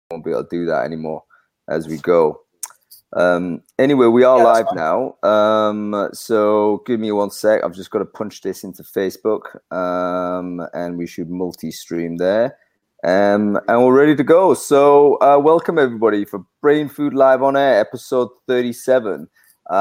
won't be able to do that anymore as we go. Anyway, we are live now. So give me 1 sec. I've just got to punch this into Facebook, and we should multi-stream there. And we're ready to go. So welcome everybody for Brain Food Live on Air, episode 37.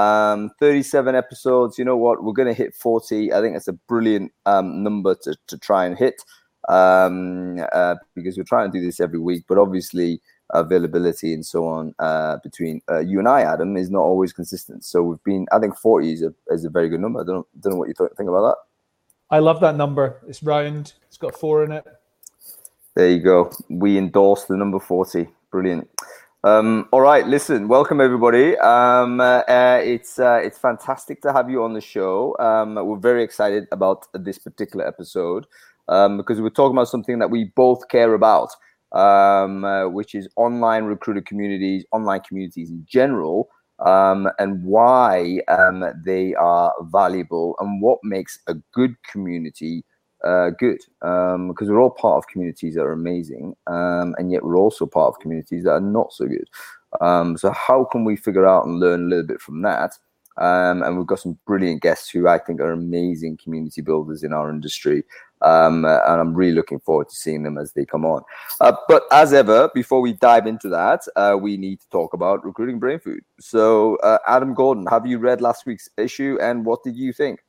37 episodes. You know what? We're going to hit 40. I think it's a brilliant number to try and hit, because we're trying to do this every week. But obviously, availability and so on between you and I, Adam, is not always consistent. So we've been, I think 40 is a very good number. I don't know what you think about that. I love that number. It's round. It's got 4 in it. There you go. We endorse the number 40. Brilliant. All right, listen, welcome everybody. It's fantastic to have you on the show. We're very excited about this particular episode because we're talking about something that we both care about, which is online recruiter communities, online communities in general, and why they are valuable and what makes a good community good, because we're all part of communities that are amazing, and yet we're also part of communities that are not so good. So how can we figure out and learn a little bit from that? And we've got some brilliant guests who I think are amazing community builders in our industry, and I'm really looking forward to seeing them as they come on. But as ever, before we dive into that, we need to talk about recruiting brain food. So Adam Gordon, have you read last week's issue, and what did you think?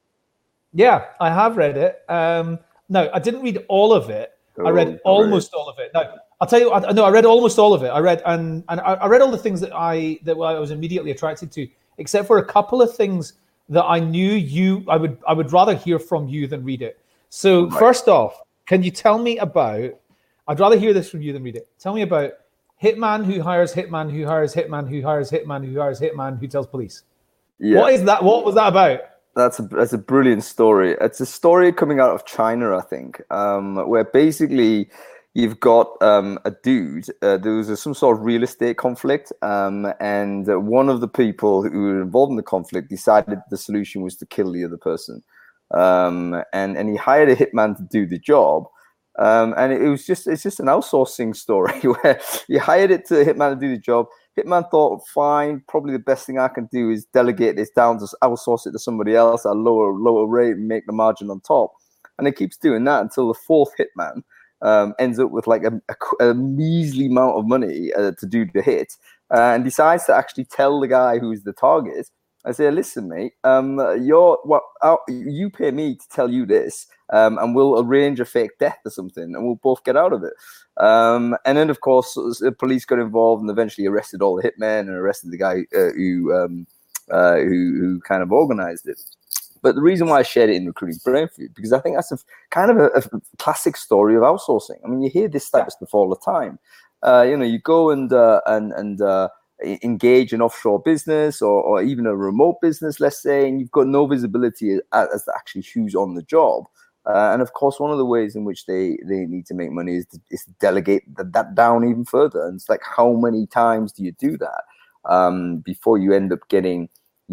Yeah, I have read it. No, I didn't read all of it. I read almost all of it. No, I'll tell you. I read almost all of it. I read and I read all the things that I was immediately attracted to, except for a couple of things that I knew I would rather hear from you than read it. So first off, can you tell me about? I'd rather hear this from you than read it. Tell me about hitman who hires hitman who hires hitman who hires hitman who hires hitman who tells police. Yeah. What is that? What was that about? That's a brilliant story. It's a story coming out of China, I think, where basically you've got a dude. There was some sort of real estate conflict, and one of the people who were involved in the conflict decided the solution was to kill the other person, and he hired a hitman to do the job. And it's just an outsourcing story where you hired it to a hitman to do the job. Hitman thought, fine, probably the best thing I can do is delegate this down, to outsource it to somebody else at a lower rate and make the margin on top. And it keeps doing that until the fourth hitman ends up with like a measly amount of money to do the hit, and decides to actually tell the guy who's the target. I say, listen, mate, you pay me to tell you this, and we'll arrange a fake death or something, and we'll both get out of it. And then, of course, the police got involved and eventually arrested all the hitmen and arrested the guy who kind of organized it. But the reason why I shared it in Recruiting Brain Food, because I think that's a classic story of outsourcing. I mean, you hear this type of stuff all the time. You go and engage an offshore business or even a remote business, let's say, and you've got no visibility as to actually who's on the job. And of course, one of the ways in which they need to make money is to delegate that down even further. And it's like, how many times do you do that before you end up getting,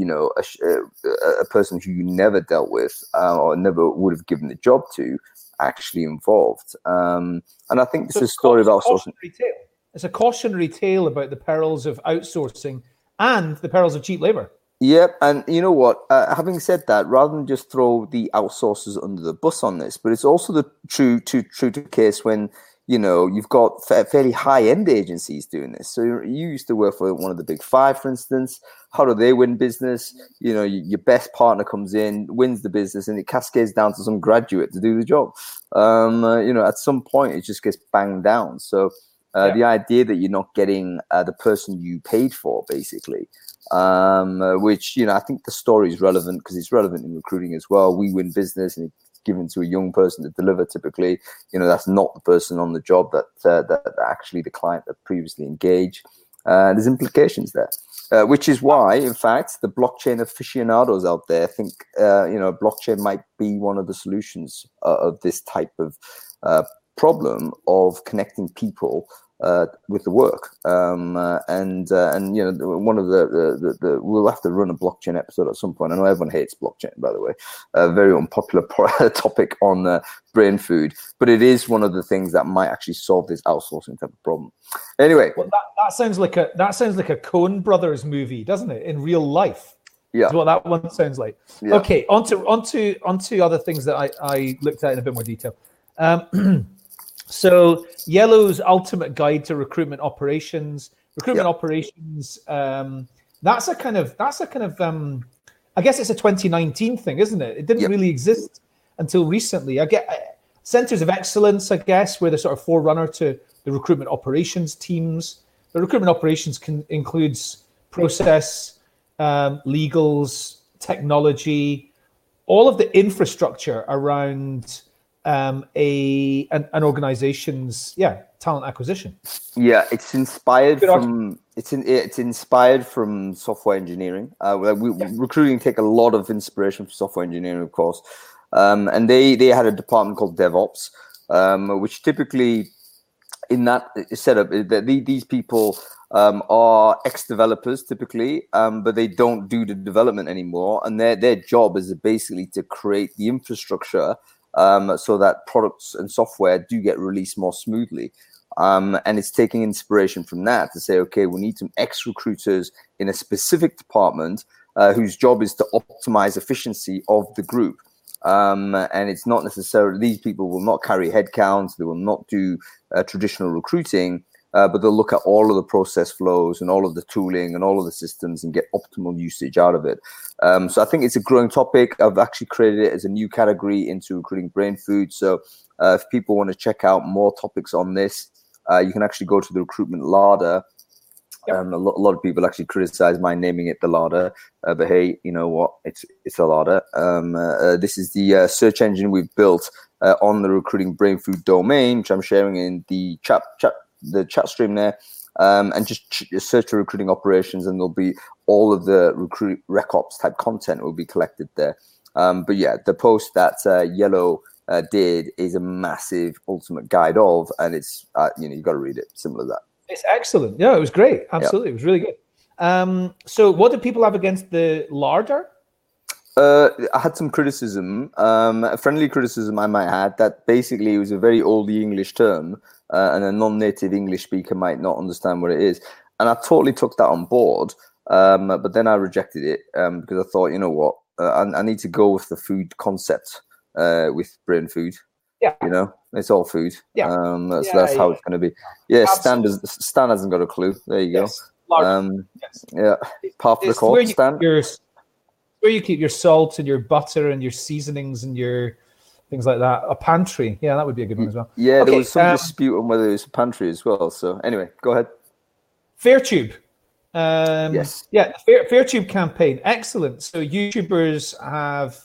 a person who you never dealt with or never would have given the job to actually involved? And I think this is a story of outsourcing. It's a cautionary tale about the perils of outsourcing and the perils of cheap labor. Yep, and you know what? Having said that, rather than just throw the outsourcers under the bus on this, but it's also the true to case when you've got fairly high-end agencies doing this. So you used to work for one of the big five, for instance. How do they win business? Your best partner comes in, wins the business, and it cascades down to some graduate to do the job. At some point, it just gets banged down. So the idea that you're not getting the person you paid for, basically. Which, I think the story is relevant because it's relevant in recruiting as well. We win business and it's given to a young person to deliver. Typically, that's not the person on the job that actually the client that previously engaged. There's implications there, which is why, in fact, the blockchain aficionados out there think, blockchain might be one of the solutions of this type of problem of connecting people with the work. And you know, one of the we'll have to run a blockchain episode at some point. I know everyone hates blockchain, by the way. A very unpopular topic on brain food, but it is one of the things that might actually solve this outsourcing type of problem. Anyway, well, that sounds like a Coen Brothers movie, doesn't it? In real life, yeah, is what that one sounds like. Yeah. Okay, onto other things that I looked at in a bit more detail. So Yellow's ultimate guide to recruitment operations. Operations. That's a kind of. I guess it's a 2019 thing, isn't it? It didn't really exist until recently. I get centers of excellence, I guess, where the sort of forerunner to the recruitment operations teams. The recruitment operations includes process, legals, technology, all of the infrastructure around an organization's talent acquisition. Yeah, it's inspired from it's inspired from software engineering. Recruiting take a lot of inspiration from software engineering, of course, and they had a department called DevOps, which typically in that setup these people are ex-developers typically, but they don't do the development anymore, and their job is basically to create the infrastructure so that products and software do get released more smoothly. And it's taking inspiration from that to say, okay, we need some ex-recruiters in a specific department whose job is to optimize efficiency of the group. And it's not necessarily, these people will not carry headcounts, they will not do traditional recruiting, but they'll look at all of the process flows and all of the tooling and all of the systems and get optimal usage out of it. So I think it's a growing topic. I've actually created it as a new category into recruiting brain food. So if people want to check out more topics on this, you can actually go to the recruitment larder. A lot of people actually criticize my naming it the larder, but hey, you know what? It's a larder. This is the search engine we've built on the recruiting brain food domain, which I'm sharing in the chat stream there. And just search for recruiting operations, and there'll be all of the recruit rec ops type content will be collected there. But yeah, the post that Yellow did is a massive ultimate guide of, and it's you've got to read it. Simple as that. It's excellent. Yeah, it was great. Absolutely, It was really good. So, what do people have against the larder? I had some criticism, friendly criticism I might add, that basically it was a very old English term, and a non-native English speaker might not understand what it is. And I totally took that on board, but then I rejected it because I thought, you know what, I need to go with the food concept with brain food. Yeah, you know, it's all food. Yeah, so that's how it's going to be. Yeah, Stan hasn't got a clue. There you go. Yes. Yeah, part of the course, Stan. Where you keep your salt and your butter and your seasonings and your things like that. A pantry. Yeah, that would be a good one as well. Yeah, okay, there was some dispute on whether it's a pantry as well. So anyway, go ahead. Fairtube. Yes. Yeah, the Fairtube campaign. Excellent. So YouTubers have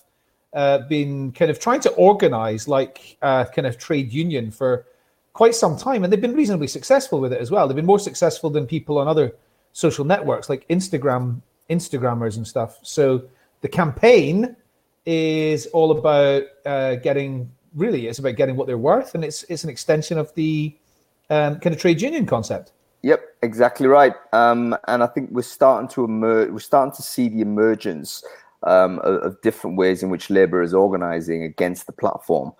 been kind of trying to organize like a kind of trade union for quite some time, and they've been reasonably successful with it as well. They've been more successful than people on other social networks like Instagrammers and stuff. So the campaign is all about it's about getting what they're worth, and it's an extension of the kind of trade union concept. Yep, exactly right. And I think we're starting to see the emergence of different ways in which labor is organizing against the platform.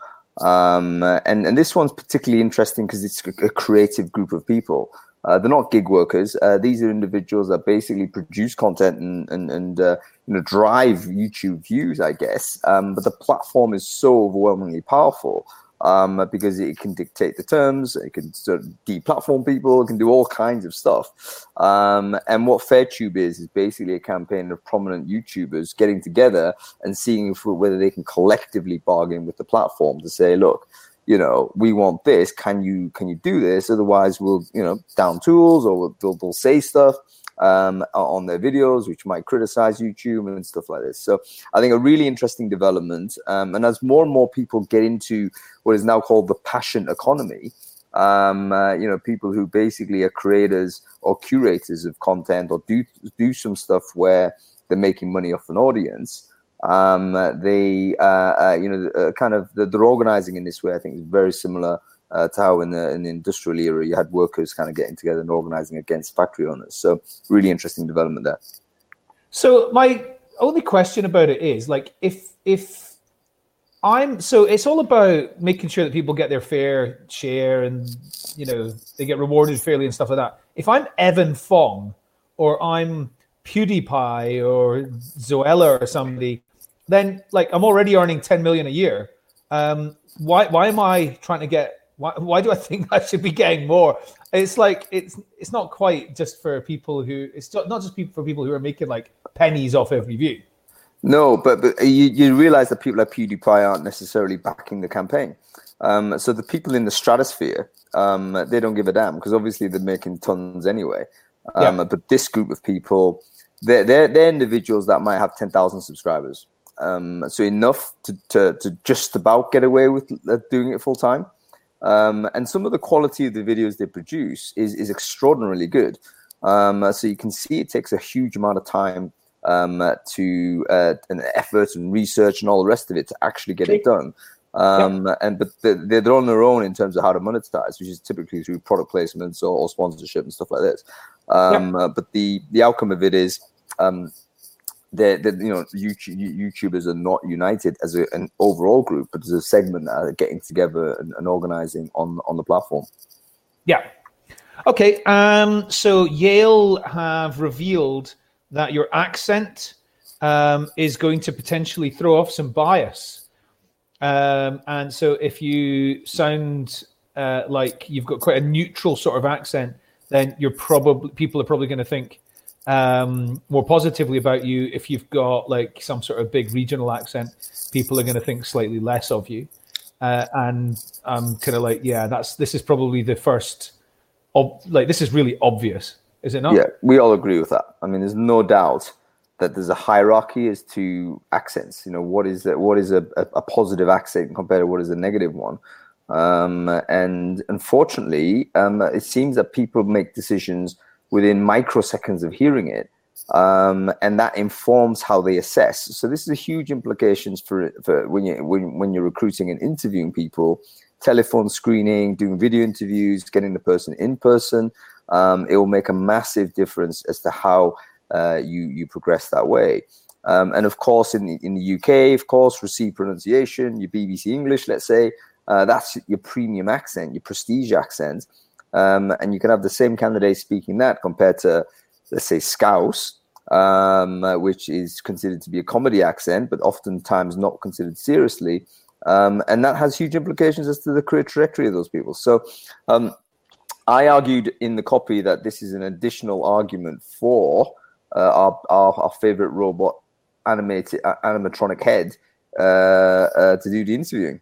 And this one's particularly interesting because it's a creative group of people. They're not gig workers. These are individuals that basically produce content and drive YouTube views, I guess. But the platform is so overwhelmingly powerful because it can dictate the terms, it can sort of deplatform people, it can do all kinds of stuff. And what Fairtube is basically a campaign of prominent YouTubers getting together and seeing whether they can collectively bargain with the platform to say, look, we want this. Can you do this? Otherwise, we'll down tools, or they'll say stuff on their videos which might criticize YouTube and stuff like this. So I think a really interesting development. And as more and more people get into what is now called the passion economy, people who basically are creators or curators of content or do some stuff where they're making money off an audience. They're organizing in this way. I think is very similar to how in the industrial era you had workers kind of getting together and organizing against factory owners. So really interesting development there. So my only question about it is, like, if so it's all about making sure that people get their fair share and, you know, they get rewarded fairly and stuff like that. If I'm Evan Fong or I'm PewDiePie or Zoella or somebody, then like I'm already earning 10 million a year. Why am I trying to get? Why do I think I should be getting more? It's like it's not quite just for people who it's not just for people who are making like pennies off every view. No, but you realize that people like PewDiePie aren't necessarily backing the campaign. So the people in the stratosphere, they don't give a damn because obviously they're making tons anyway. But this group of people, they're individuals that might have 10,000 subscribers. So enough to just about get away with doing it full time. And some of the quality of the videos they produce is extraordinarily good. So you can see it takes a huge amount of time to an effort and research and all the rest of it to actually get it done. But they're on their own in terms of how to monetize, which is typically through product placements or sponsorship and stuff like this. But the outcome of it is YouTubers are not united as an overall group, but as a segment that are getting together and organizing on the platform. Yeah. Okay. So Yale have revealed that your accent is going to potentially throw off some bias. And so if you sound like you've got quite a neutral sort of accent, then people are probably going to think more positively about you. If you've got like some sort of big regional accent, people are going to think slightly less of you. And I'm kind of like, this is probably the first, this is really obvious. Is it not? Yeah, we all agree with that. I mean, there's no doubt that there's a hierarchy as to accents. You know, what is a positive accent compared to what is a negative one? And unfortunately, it seems that people make decisions within microseconds of hearing it, and that informs how they assess. So this is a huge implications for when you're recruiting and interviewing people, telephone screening, doing video interviews, getting the person in person. It will make a massive difference as to how you progress that way. And of course, in the UK, of course, receive pronunciation, your BBC English, let's say, that's your premium accent, your prestige accent. And you can have the same candidate speaking that compared to, let's say, Scouse, which is considered to be a comedy accent, but oftentimes not considered seriously. And that has huge implications as to the career trajectory of those people. So I argued in the copy that this is an additional argument for our favorite robot animatronic head to do the interviewing.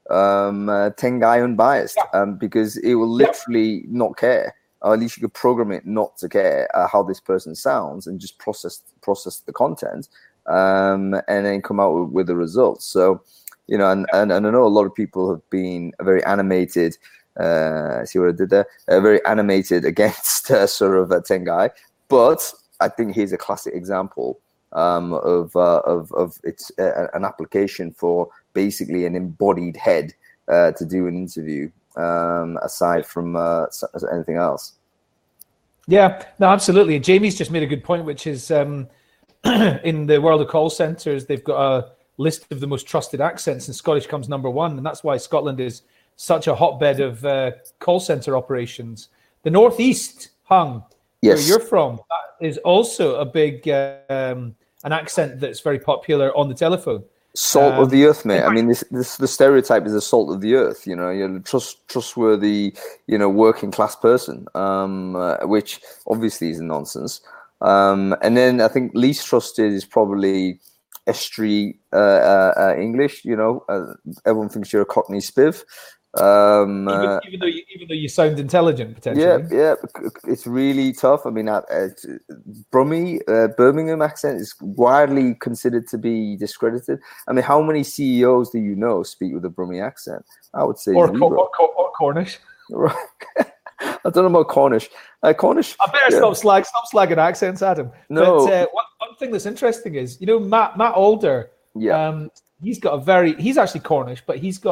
Tengai Unbiased, because it will literally not care, or at least you could program it not to care how this person sounds and just process the content and then come out with the results. So, you know, and I know a lot of people have been very animated. See what I did there? Very animated against sort of Tengai, but I think here's a classic example of it's an application for basically an embodied head to do an interview, aside from anything else. Yeah, no, absolutely. Jamie's just made a good point, which is in the world of call centers, they've got a list of the most trusted accents, and Scottish comes number one, and that's why Scotland is such a hotbed of call center operations. The Northeast, Hung, yes, where you're from, that is also a big an accent that's very popular on the telephone. Salt of the earth, mate. I mean, this the stereotype is the salt of the earth. You know, you're a trustworthy, you know, working class person, which obviously is nonsense. And then I think least trusted is probably estuary English. You know, everyone thinks you're a Cockney spiv. Even though you sound intelligent, potentially. Yeah, it's really tough. I mean, Birmingham accent is widely considered to be discredited. I mean, how many CEOs do you know speak with a Brummie accent? I would say or Cornish. Right. I don't know about Cornish. Cornish. I better stop slagging accents, Adam. No. But one thing that's interesting is, you know, Matt Alder. Yeah. He's actually Cornish, but he's got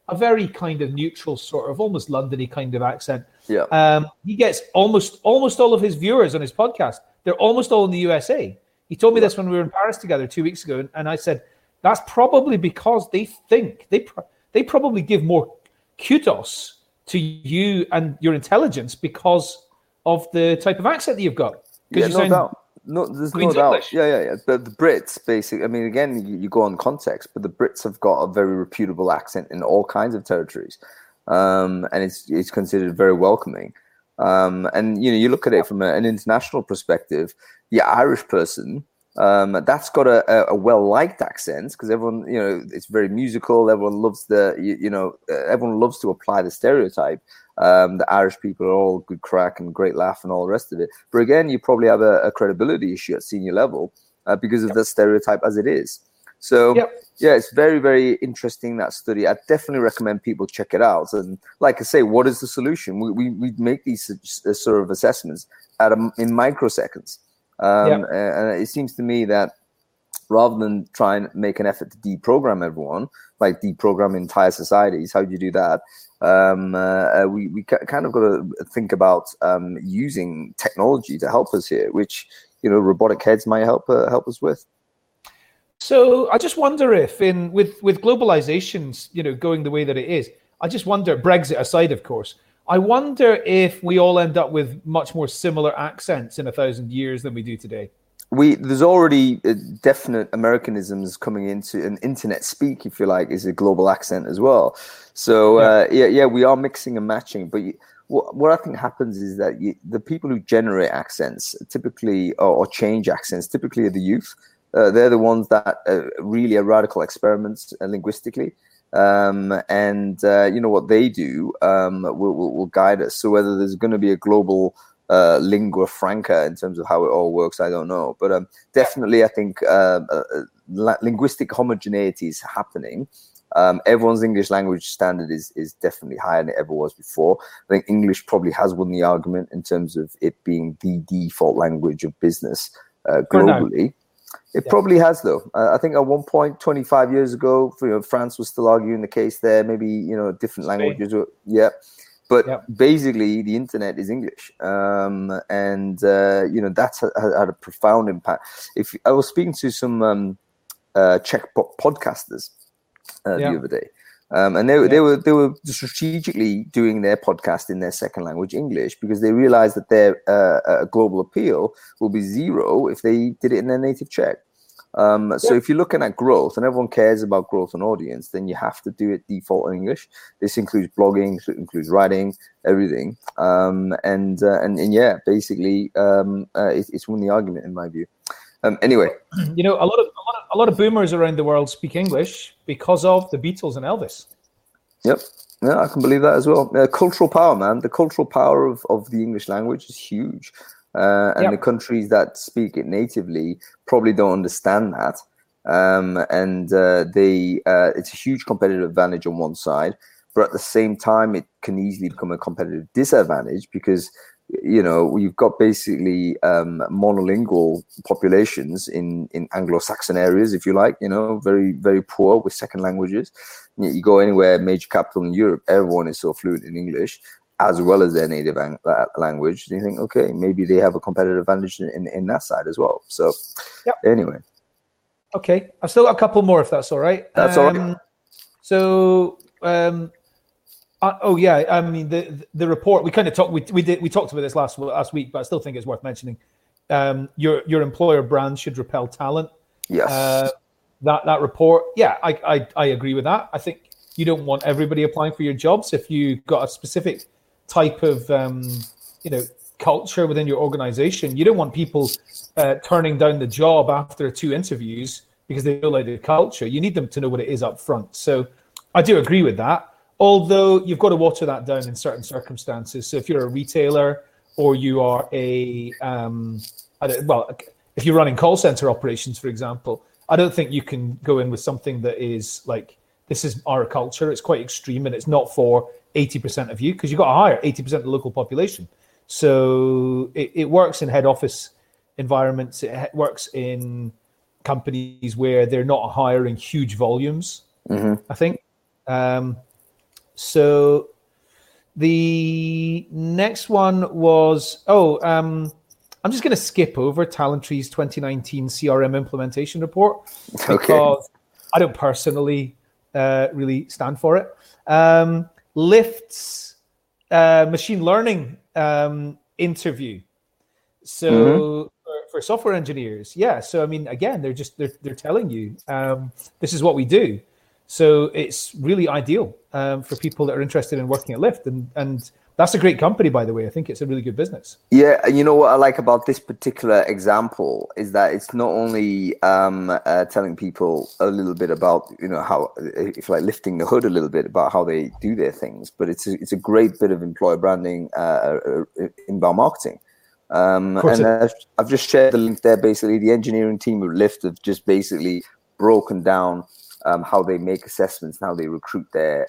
a very kind of neutral, sort of almost Londony kind of accent. Yeah. He gets almost all of his viewers on his podcast. They're almost all in the USA. He told me this when we were in Paris together 2 weeks ago, and I said that's probably because they think they probably give more kudos to you and your intelligence because of the type of accent that you've got. Yeah, no doubt. No, there's no doubt. Yeah. But the Brits, basically, I mean, again, you go on context, but the Brits have got a very reputable accent in all kinds of territories, and it's considered very welcoming. And you look at it from an international perspective. The Irish person, that's got a well-liked accent because everyone, it's very musical. Everyone loves everyone loves to apply the stereotype. The Irish people are all good crack and great laugh and all the rest of it. But again, you probably have a credibility issue at senior level because of the stereotype as it is. So it's very, very interesting, that study. I definitely recommend people check it out. And like I say, what is the solution? We make these sort of assessments in microseconds. And it seems to me that rather than try and make an effort to deprogram everyone, like deprogram entire societies, how do you do that? We kind of got to think about using technology to help us here, which robotic heads might help us with. So I just wonder if, with globalization, going the way that it is, I just wonder, Brexit aside, of course, I wonder if we all end up with much more similar accents in 1,000 years than we do today. There's already definite Americanisms coming into an internet speak, if you like, is a global accent as well. So we are mixing and matching. But what I think happens is that the people who generate accents typically, or change accents, typically are the youth. They're the ones that really are radical experiments linguistically. What they do will guide us. So whether there's going to be a global lingua franca in terms of how it all works, I don't know. But definitely, I think linguistic homogeneity is happening. Everyone's English language standard is definitely higher than it ever was before. I think English probably has won the argument in terms of it being the default language of business globally. It probably has, though. I think at one point, 25 years ago, France was still arguing the case there. Maybe different languages. But basically, the internet is English, that's had a profound impact. If I was speaking to some Czech podcasters the other day, and they were strategically doing their podcast in their second language, English, because they realized that their global appeal will be zero if they did it in their native Czech. So if you're looking at growth, and everyone cares about growth and audience, then you have to do it default in English. This includes blogging, it includes writing, everything. Basically, it's won the argument in my view. Anyway, a lot of boomers around the world speak English because of the Beatles and Elvis. Yep. Yeah, I can believe that as well. Cultural power, man. The cultural power of the English language is huge. The countries that speak it natively probably don't understand that. It's a huge competitive advantage on one side, but at the same time, it can easily become a competitive disadvantage because, you've got basically monolingual populations in Anglo-Saxon areas, if you like, very, very poor with second languages. You go anywhere, major capital in Europe, everyone is so fluent in English, as well as their native language. And you think, okay, maybe they have a competitive advantage in that side as well. So anyway. Okay. I've still got a couple more, if that's all right. That's all right. So, I mean, the report, we kind of talked, we talked about this last week, but I still think it's worth mentioning. Your employer brand should repel talent. Yes. That report. Yeah, I agree with that. I think you don't want everybody applying for your jobs. If you got a specific type of culture within your organization, you don't want people turning down the job after 2 interviews because they don't like the culture. You need them to know what it is up front. So I do agree with that, although you've got to water that down in certain circumstances. So if you're a retailer or you are if you're running call center operations, for example, I don't think you can go in with something that is like, this is our culture. It's quite extreme, and it's not for 80% of you, because you've got to hire 80% of the local population. So it works in head office environments. It works in companies where they're not hiring huge volumes, I think. So the next one was, I'm just going to skip over Talentree's 2019 CRM implementation report because I don't personally really stand for it. Lyft's machine learning interview. So for software engineers, yeah. So I mean, again, they're telling you this is what we do. So it's really ideal for people that are interested in working at Lyft, and that's a great company, by the way. I think it's a really good business. Yeah, and you know what I like about this particular example is that it's not only telling people a little bit about, you know, how, if like lifting the hood a little bit about how they do their things, but it's a great bit of employer branding, inbound marketing. And I've just shared the link there. Basically, the engineering team of Lyft have just basically broken down how they make assessments and how they recruit their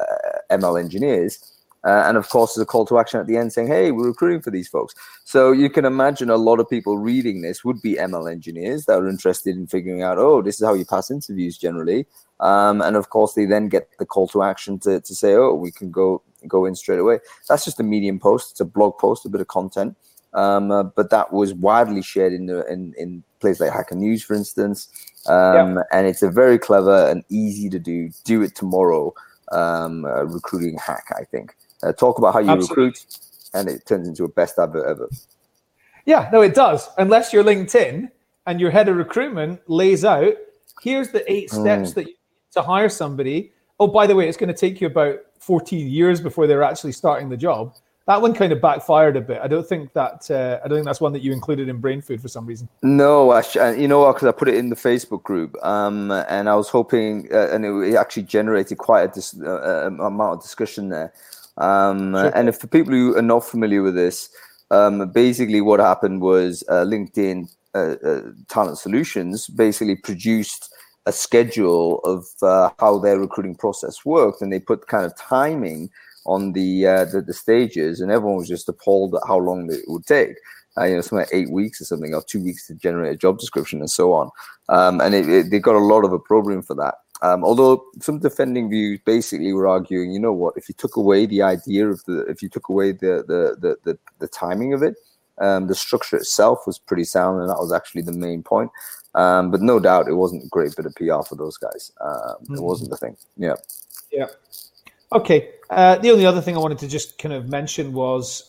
ML engineers. And of course, there's a call to action at the end saying, hey, we're recruiting for these folks. So you can imagine a lot of people reading this would be ML engineers that are interested in figuring out, oh, this is how you pass interviews generally. And of course, they then get the call to action to say, oh, we can go in straight away. That's just a Medium post. It's a blog post, a bit of content. But that was widely shared in places like Hacker News, for instance. And it's a very clever and easy to do it tomorrow recruiting hack, I think. Talk about how you recruit, and it turns into a best advert ever. Yeah, no, it does. Unless you're LinkedIn and your head of recruitment lays out, here's the 8 steps that you need to hire somebody. Oh, by the way, it's going to take you about 14 years before they're actually starting the job. That one kind of backfired a bit. I don't think that's one that you included in Brain Food for some reason. No, you know what? Because I put it in the Facebook group, and I was hoping, and it actually generated quite a amount of discussion there. Sure. And if for people who are not familiar with this, basically what happened was LinkedIn Talent Solutions basically produced a schedule of how their recruiting process worked, and they put kind of timing on the stages, and everyone was just appalled at how long it would take. Something like 8 weeks or something, or 2 weeks to generate a job description and so on. And they got a lot of opprobrium for that. Although some defending views basically were arguing, you know what, if you took away the idea of if you took away the timing of it, the structure itself was pretty sound, and that was actually the main point. But no doubt it wasn't a great bit of PR for those guys. It wasn't the thing. Yeah. Yeah. Okay. The only other thing I wanted to just kind of mention was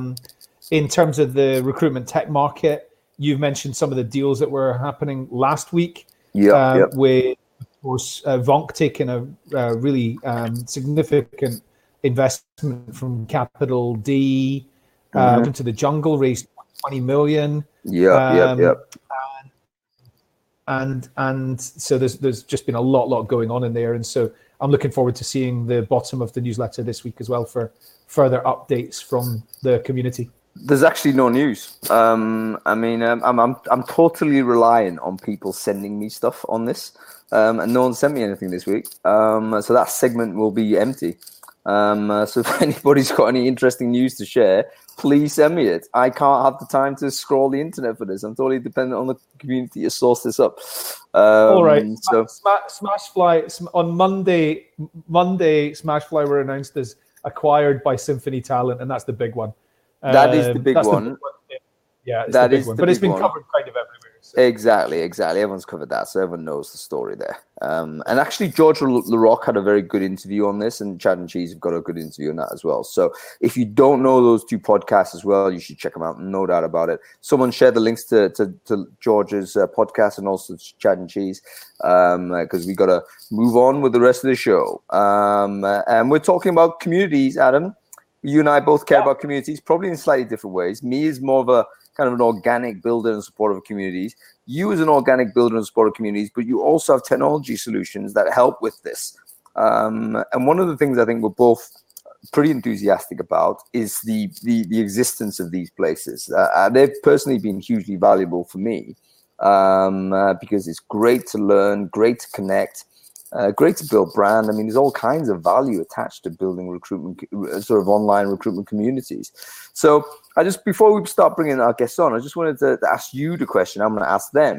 in terms of the recruitment tech market, you've mentioned some of the deals that were happening last week. With, of course, Vonk taking a really significant investment from Capital D into the jungle, raised $20 million. And so there's just been a lot going on in there, and so I'm looking forward to seeing the bottom of the newsletter this week as well for further updates from the community. There's actually no news. I'm totally reliant on people sending me stuff on this, and no one sent me anything this week. So that segment will be empty. So if anybody's got any interesting news to share, please send me it. I can't have the time to scroll the internet for this. I'm totally dependent on the community to source this up. All right. So Smashfly on Monday, Smashfly were announced as acquired by Symphony Talent, and that's the big one. That is the big one. Yeah, it's the big one. But it's been covered kind of everywhere. So. Exactly. Everyone's covered that, so everyone knows the story there. And actually, George LaRocque had a very good interview on this, and Chad and Cheese have got a good interview on that as well. So if you don't know those two podcasts as well, you should check them out, no doubt about it. Someone shared the links to George's podcast and also to Chad and Cheese, because we got to move on with the rest of the show. And we're talking about communities, Adam. You and I both care about communities, probably in slightly different ways. Me is more of a kind of an organic builder and supporter of communities. You as an organic builder and supporter of communities, but you also have technology solutions that help with this. And one of the things I think we're both pretty enthusiastic about is the existence of these places. They've personally been hugely valuable for me because it's great to learn, great to connect. Great to build brand. I mean, there's all kinds of value attached to building recruitment, sort of online recruitment communities. So before we start bringing our guests on, I just wanted to ask you the question I'm going to ask them.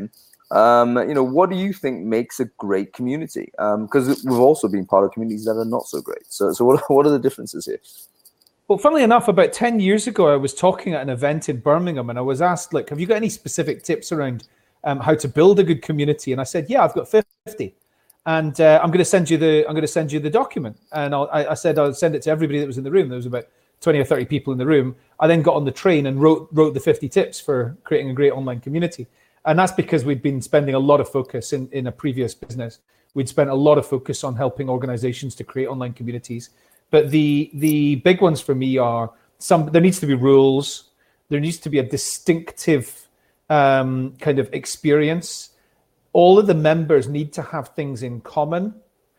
What do you think makes a great community? Because we've also been part of communities that are not so great. So what are the differences here? Well, funnily enough, about 10 years ago, I was talking at an event in Birmingham, and I was asked, have you got any specific tips around how to build a good community? And I said, yeah, I've got 50. And I'm going to send you the document. And I said I'll send it to everybody that was in the room. There was about 20 or 30 people in the room. I then got on the train and wrote the 50 tips for creating a great online community. And that's because we'd been spending a lot of focus in a previous business. We'd spent a lot of focus on helping organizations to create online communities. But the big ones for me are there needs to be rules. There needs to be a distinctive kind of experience. All of the members need to have things in common.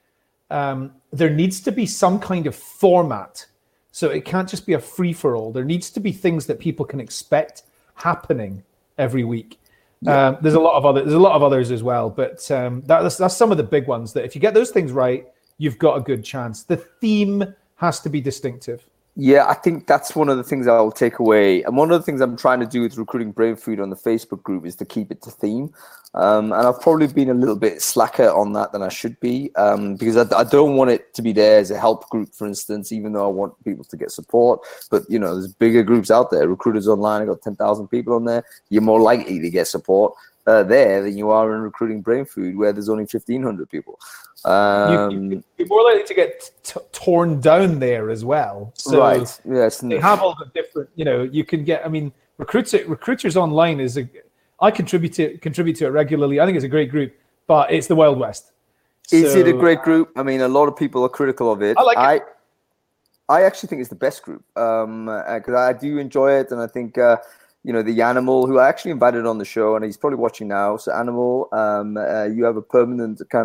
There needs to be some kind of format. So it can't just be a free-for-all. There needs to be things that people can expect happening every week. Yeah. There's a lot of others as well, but that's some of the big ones that if you get those things right, you've got a good chance. The theme has to be distinctive. Yeah, I think that's one of the things I'll take away. And one of the things I'm trying to do with Recruiting Brain Food on the Facebook group is to keep it to theme. And I've probably been a little bit slacker on that than I should be, because I don't want it to be there as a help group, for instance, even though I want people to get support. But, there's bigger groups out there. Recruiters Online, I've got 10,000 people on there. You're more likely to get support there than you are in Recruiting Brain Food, where there's only 1,500 people. You're more likely to get torn down there as well. So right. Yes. They have all the different, you can get, Recruiters Online I contribute to it regularly. I think it's a great group, but it's the Wild West. Is it a great group? A lot of people are critical of it. I like it. I actually think it's the best group because I do enjoy it. And I think, the Animal, who I actually invited on the show, and he's probably watching now. So Animal, you have a permanent kind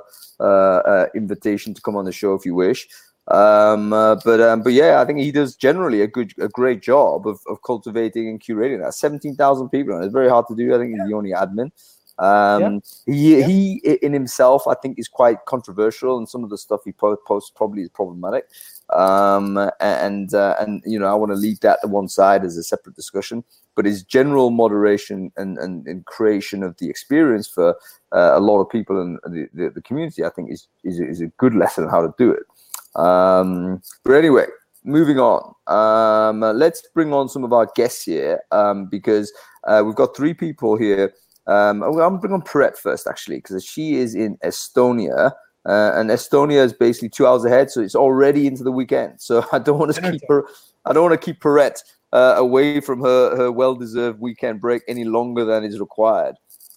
of invitation to come on the show if you wish. But yeah, I think he does generally a great job of cultivating and curating that. 17,000 people, and it's very hard to do. I think he's the only admin. He in himself, I think, is quite controversial, and some of the stuff he posts probably is problematic. And I want to leave that to one side as a separate discussion. But his general moderation and creation of the experience for a lot of people in the community, I think, is a good lesson on how to do it. But anyway, moving on. Let's bring on some of our guests here because we've got three people here. I'm going to bring on Piret first, actually, because she is in Estonia. And Estonia is basically 2 hours ahead, so it's already into the weekend. So I don't want to keep Piret away from her well-deserved weekend break any longer than is required.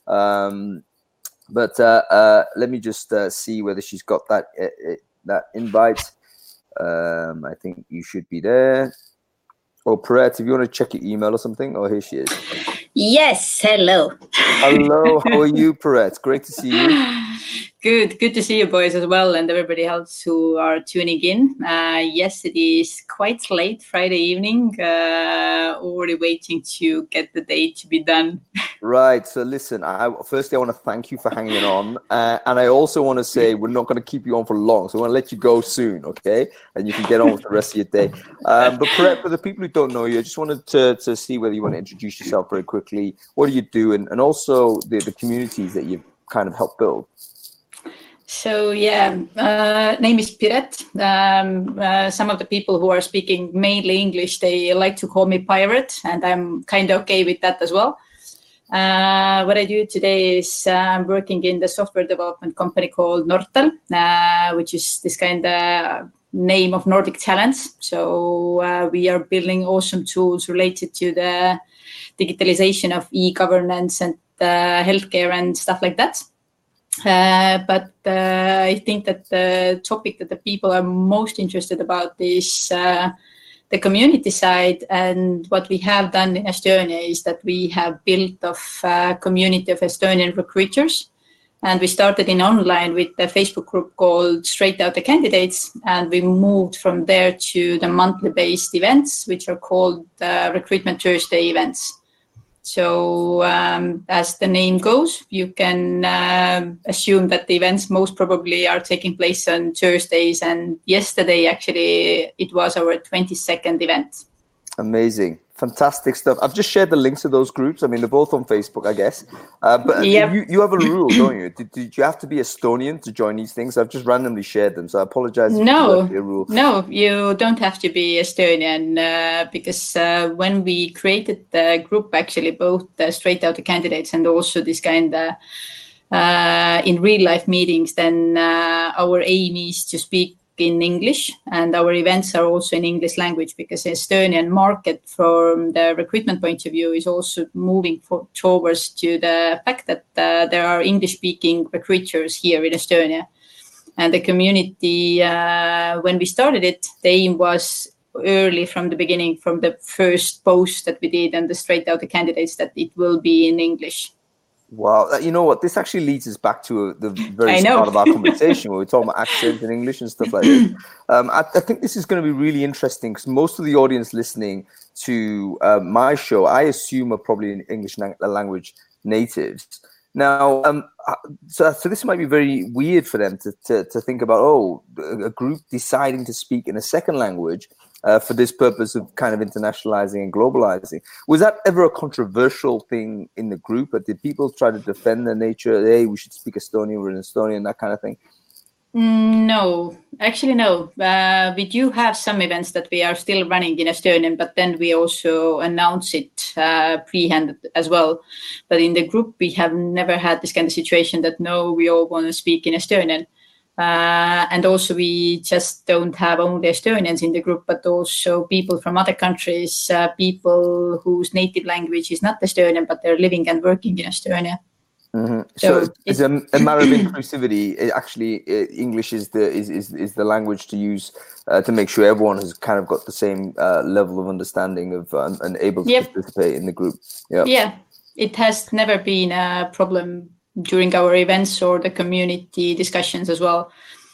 But let me just see whether she's got that invite. I think you should be there. Oh, Piret, if you want to check your email or something. Oh, here she is. Yes, hello. Hello, how are you, Piret? Great to see you. Good to see you boys as well, and everybody else who are tuning in. Yes, it is quite late Friday evening, already waiting to get the day to be done. Right, so listen, firstly I want to thank you for hanging on, and I also want to say we're not going to keep you on for long, so I want to let you go soon, okay? And you can get on with the rest of your day. But Piret, for the people who don't know you, I just wanted to see whether you want to introduce yourself very quickly. What do you do, and also the communities that you've kind of helped build? So yeah, name is Piret. Some of the people who are speaking mainly English, they like to call me Pirate, and I'm kind of okay with that as well. What I do today is I'm working in the software development company called Nortal, which is this kind of name of Nordic talents. So we are building awesome tools related to the digitalization of e-governance and healthcare and stuff like that. But I think that the topic that the people are most interested about is the community side. And what we have done in Estonia is that we have built a community of Estonian recruiters. And we started in online with a Facebook group called Straight Outta Candidates. And we moved from there to the monthly based events, which are called Recruitment Thursday events. So as the name goes, you can assume that the events most probably are taking place on Thursdays. And yesterday, actually, it was our 22nd event. Amazing. Fantastic stuff. I've just shared the links to those groups. I mean, they're both on Facebook, I guess. But you have a rule, don't you? Did you have to be Estonian to join these things? I've just randomly shared them, so I apologize. No, you don't have to be Estonian because when we created the group, actually, both the Straight Outta candidates and also this kind of in real life meetings, then our aim is to speak in English, and our events are also in English language because the Estonian market from the recruitment point of view is also moving towards to the fact that there are English-speaking recruiters here in Estonia. And the community, when we started it, the aim was early from the beginning, from the first post that we did and the Straight Outta candidates, that it will be in English. Wow, you know what? This actually leads us back to the very start of our conversation where we're talking about accent and English and stuff like this. I think this is going to be really interesting because most of the audience listening to my show, I assume, are probably English language natives. Now, so this might be very weird for them to think about, a group deciding to speak in a second language for this purpose of kind of internationalizing and globalizing. Was that ever a controversial thing in the group? Or did people try to defend their nature? Hey, we should speak Estonian, we're in Estonian, that kind of thing? No, actually, no. We do have some events that we are still running in Estonian, but then we also announce it pre-hand as well. But in the group, we have never had this kind of situation that, no, we all want to speak in Estonian. And also we just don't have only Estonians in the group, but also people from other countries, people whose native language is not Estonian, but they're living and working in Estonia. Mm-hmm. So it's a matter of inclusivity. Actually, English is the language to use to make sure everyone has kind of got the same level of understanding of and able to participate in the group. Yeah, it has never been a problem during our events or the community discussions as well.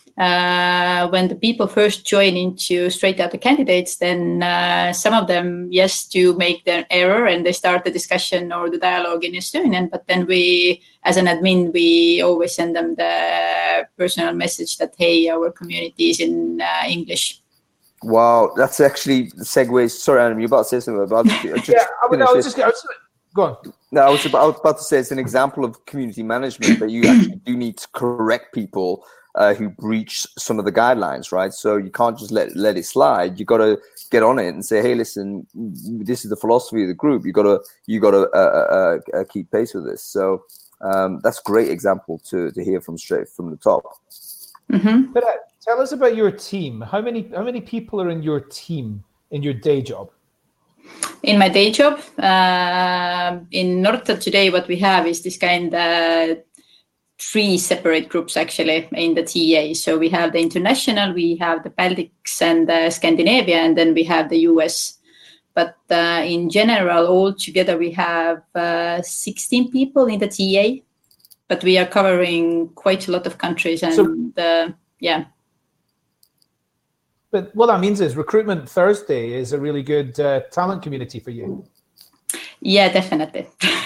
When the people first join into Straight Outta candidates, then some of them, do make their error and they start the discussion or the dialogue in Estonian. But then we, as an admin, we always send them the personal message that, hey, our community is in English. Wow, that's actually segues. Sorry, Adam, you're about to say something about it. Go on. No, I was about to say it's an example of community management that you actually do need to correct people who breach some of the guidelines, right? So you can't just let it slide. You got to get on it and say, hey, listen, this is the philosophy of the group. You got to keep pace with this. So that's a great example to hear from straight from the top. Mm-hmm. But tell us about your team. How many people are in your team in your day job? In my day job, in Nortal today, what we have is this kind of 3 separate groups actually in the TA. So we have the international, we have the Baltics and Scandinavia, and then we have the US. But in general, all together, we have 16 people in the TA, but we are covering quite a lot of countries. And But what that means is Recruitment Thursday is a really good talent community for you. Yeah, definitely.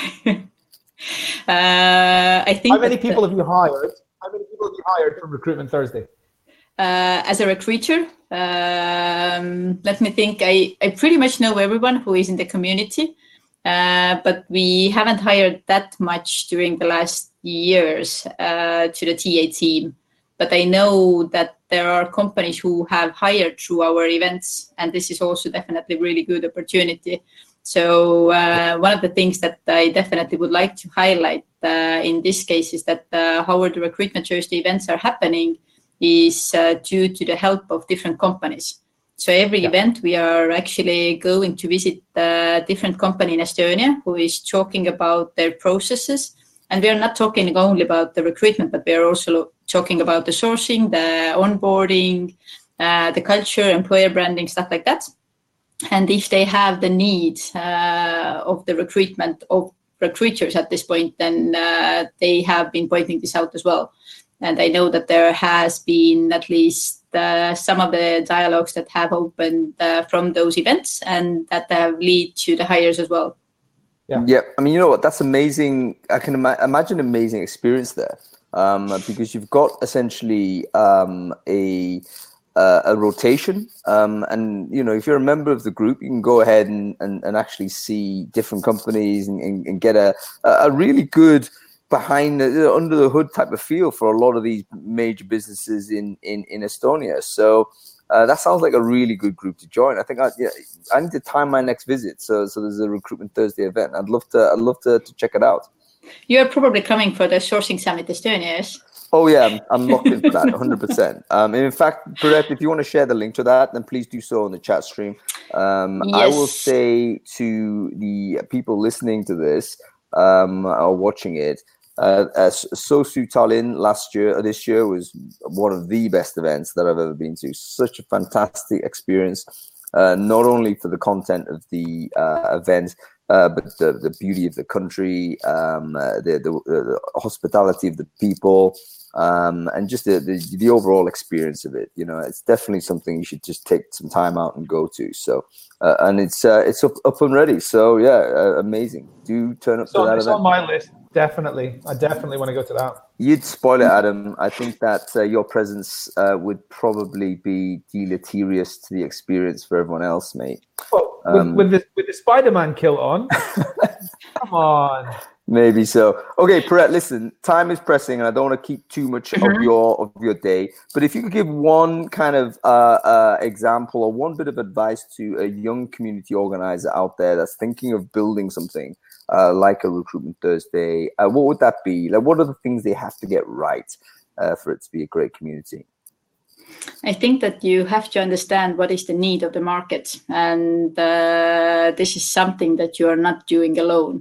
I think. How many people have you hired? How many people have you hired from Recruitment Thursday? As a recruiter, let me think. I pretty much know everyone who is in the community, but we haven't hired that much during the last years to the TA team. But I know that there are companies who have hired through our events, and this is also definitely really good opportunity. So one of the things that I definitely would like to highlight in this case is that how the Recruitment Thursday events are happening is due to the help of different companies. So every event we are actually going to visit a different company in Estonia who is talking about their processes. And we are not talking only about the recruitment, but we are also talking about the sourcing, the onboarding, the culture, employer branding, stuff like that. And if they have the need of the recruitment of recruiters at this point, then they have been pointing this out as well. And I know that there has been at least some of the dialogues that have opened from those events and that have led to the hires as well. Yeah. I mean, you know what? That's amazing. I can imagine an amazing experience there because you've got essentially a a rotation. And, you know, if you're a member of the group, you can go ahead and actually see different companies and get a really good behind under the hood type of feel for a lot of these major businesses in Estonia. So that sounds like a really good group to join. I think I need to time my next visit. So there's a Recruitment Thursday event. I'd love to check it out. You're probably coming for the Sourcing Summit Estonia, yes? Oh yeah, I'm locked in for that, 100%. In fact, Piret, if you want to share the link to that, then please do so on the chat stream. Yes. I will say to the people listening to this or watching it, SOSU Tallinn this year was one of the best events that I've ever been to. Such a fantastic experience, not only for the content of the event, but the beauty of the country, the hospitality of the people, and just the overall experience of it. You know, it's definitely something you should just take some time out and go to. So, and it's up and ready. So yeah, amazing. Do turn up to that event. It's on my list. Definitely. I definitely want to go to that. You'd spoil it, Adam. I think that your presence would probably be deleterious to the experience for everyone else, mate. Well, with the Spider-Man kill on, come on. Maybe so. Okay, Piret, listen, time is pressing and I don't want to keep too much of your day. But if you could give one kind of example or one bit of advice to a young community organizer out there that's thinking of building something like a Recruitment Thursday, what would that be? Like, what are the things they have to get right for it to be a great community? I think that you have to understand what is the need of the market. And this is something that you are not doing alone.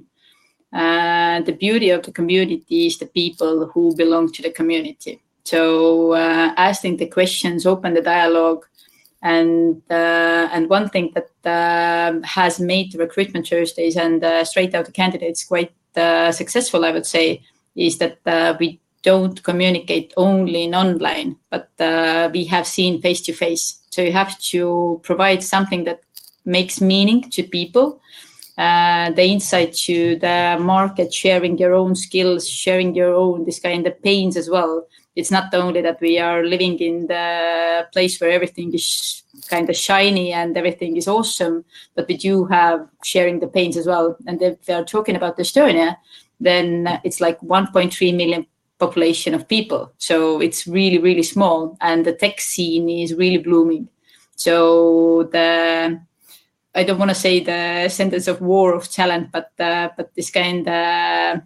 The beauty of the community is the people who belong to the community. So asking the questions, open the dialogue. And one thing that has made the Recruitment Thursdays and Straight Outta Candidates quite successful, I would say, is that we don't communicate only in online, but we have seen face-to-face. So you have to provide something that makes meaning to people, the insight to the market, sharing your own skills, sharing your own this kind of pains as well. It's not only that we are living in the place where everything is kind of shiny and everything is awesome, but we do have sharing the pains as well. And if we are talking about Estonia, then it's like 1.3 million population of people. So it's really, really small. And the tech scene is really blooming. So I don't want to say the sentence of war of talent, but this kind of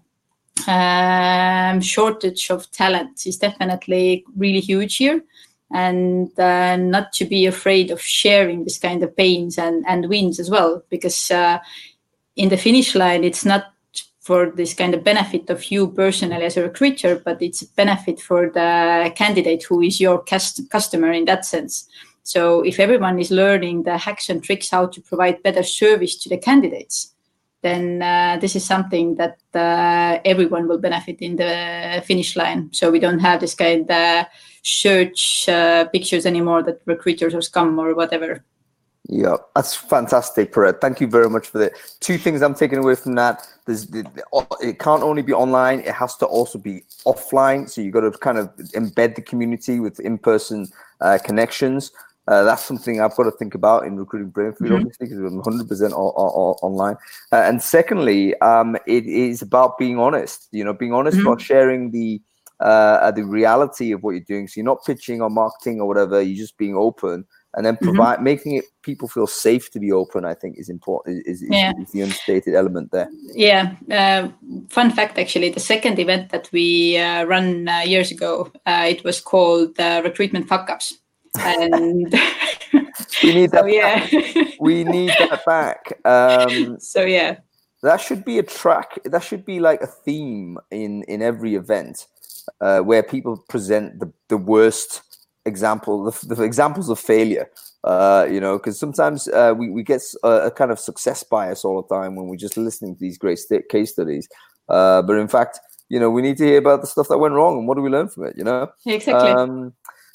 shortage of talent is definitely really huge here. And not to be afraid of sharing this kind of pains and wins as well, because in the finish line, it's not for this kind of benefit of you personally as a recruiter, but it's a benefit for the candidate who is your customer in that sense. So if everyone is learning the hacks and tricks how to provide better service to the candidates, then this is something that everyone will benefit in the finish line. So we don't have this kind of search pictures anymore that recruiters or scum or whatever. Yeah, that's fantastic, Piret. Thank you very much for that. Two things I'm taking away from that. It can't only be online, it has to also be offline. So you've got to kind of embed the community with in-person connections. That's something I've got to think about in recruiting Brainfood, obviously, because I'm 100% online. And secondly, it is about being honest. You know, being honest about sharing the reality of what you're doing. So you're not pitching or marketing or whatever. You're just being open, and then making it people feel safe to be open. I think is important. Is the unstated element there. Yeah. Fun fact, actually, the second event that we run years ago, it was called Recruitment Fuck-Ups. And we need that back. We need that back. So yeah, that should be a track. That should be like a theme in every event where people present the worst example, the examples of failure. You know, because sometimes we get a kind of success bias all the time when we're just listening to these great case studies. But in fact, you know, we need to hear about the stuff that went wrong and what do we learn from it. You know, exactly.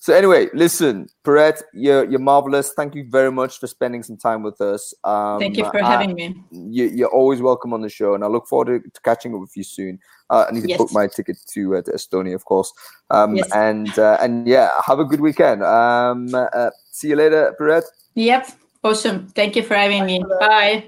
So anyway, listen, Piret, you're marvelous. Thank you very much for spending some time with us. Thank you for having me. You're always welcome on the show, and I look forward to catching up with you soon. I need to book my ticket to Estonia, of course. And yeah, have a good weekend. See you later, Piret. Yep, awesome. Thank you for having me. Bye.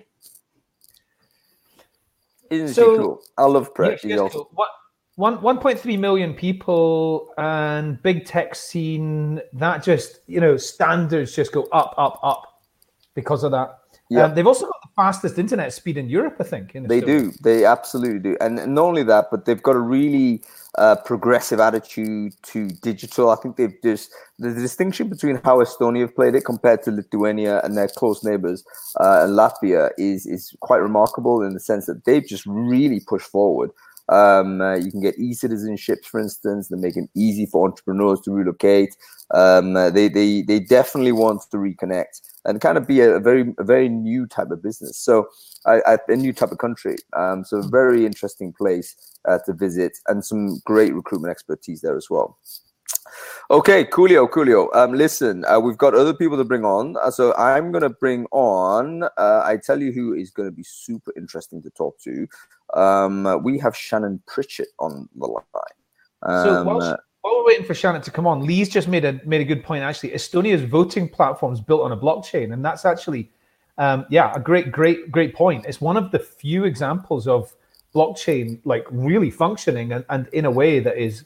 Isn't she cool? I love Piret. She's awesome. Cool. 1.3 million people and big tech scene, that just, standards just go up because of that. Yeah. They've also got the fastest internet speed in Europe, I think. They do. They absolutely do. And not only that, but they've got a really progressive attitude to digital. I think the distinction between how Estonia have played it compared to Lithuania and their close neighbors and Latvia is quite remarkable in the sense that they've just really pushed forward. You can get e-citizenships, for instance. They make it easy for entrepreneurs to relocate. They definitely want to reconnect and kind of be a very new type of business. So a new type of country. So a very interesting place to visit, and some great recruitment expertise there as well. Okay, coolio. Listen, we've got other people to bring on. So I'm going to bring on, I tell you who is going to be super interesting to talk to. We have Shannon Pritchett on the line. So while we're waiting for Shannon to come on, Lee's just made a good point. Actually, Estonia's voting platform is built on a blockchain, and that's actually, a great point. It's one of the few examples of blockchain like really functioning and in a way that is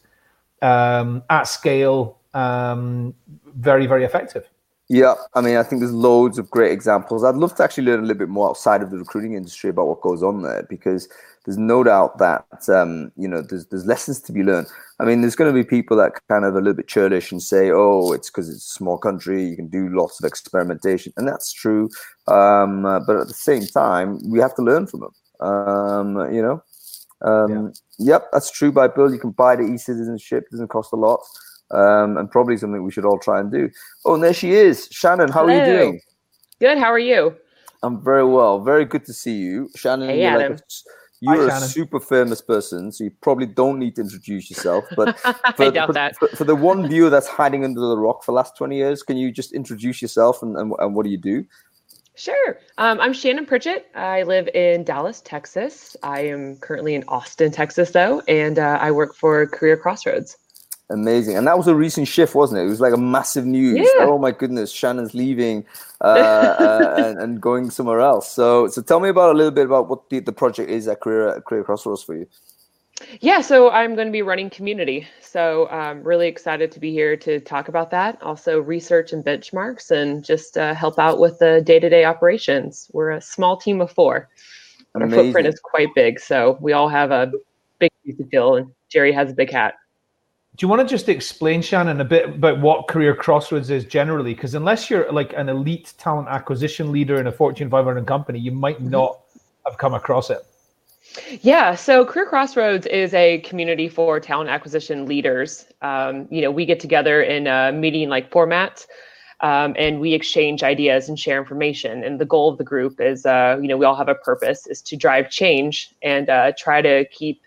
at scale, very, very effective. Yeah, I mean, I think there's loads of great examples. I'd love to actually learn a little bit more outside of the recruiting industry about what goes on there, because there's no doubt that, there's lessons to be learned. I mean, there's going to be people that kind of a little bit churlish and say, oh, it's because it's a small country, you can do lots of experimentation. And that's true. But at the same time, we have to learn from them, Yep, that's true, by Bill. You can buy the e-citizenship, it doesn't cost a lot. And probably something we should all try and do. Oh, and there she is. Shannon, how are you doing? Good. How are you? I'm very well. Very good to see you. Shannon, hey, Adam. You're a super famous person, so you probably don't need to introduce yourself. But I doubt that. For the one viewer that's hiding under the rock for the last 20 years, can you just introduce yourself and what do you do? Sure. I'm Shannon Pritchett. I live in Dallas, Texas. I am currently in Austin, Texas, though, and I work for Career Crossroads. Amazing. And that was a recent shift, wasn't it? It was like a massive news. Yeah. Oh my goodness, Shannon's leaving and going somewhere else. So tell me a little bit about what the project is at Career Crossroads for you. Yeah, so I'm going to be running community. So I'm really excited to be here to talk about that. Also research and benchmarks, and just help out with the day-to-day operations. We're a small team of 4. But our footprint is quite big. So we all have a big piece to fill, and Jerry has a big hat. Do you want to just explain, Shannon, a bit about what Career Crossroads is generally? Because unless you're like an elite talent acquisition leader in a Fortune 500 company, you might not have come across it. Yeah, so Career Crossroads is a community for talent acquisition leaders. We get together in a meeting-like format, and we exchange ideas and share information. And the goal of the group is, we all have a purpose, is to drive change and try to keep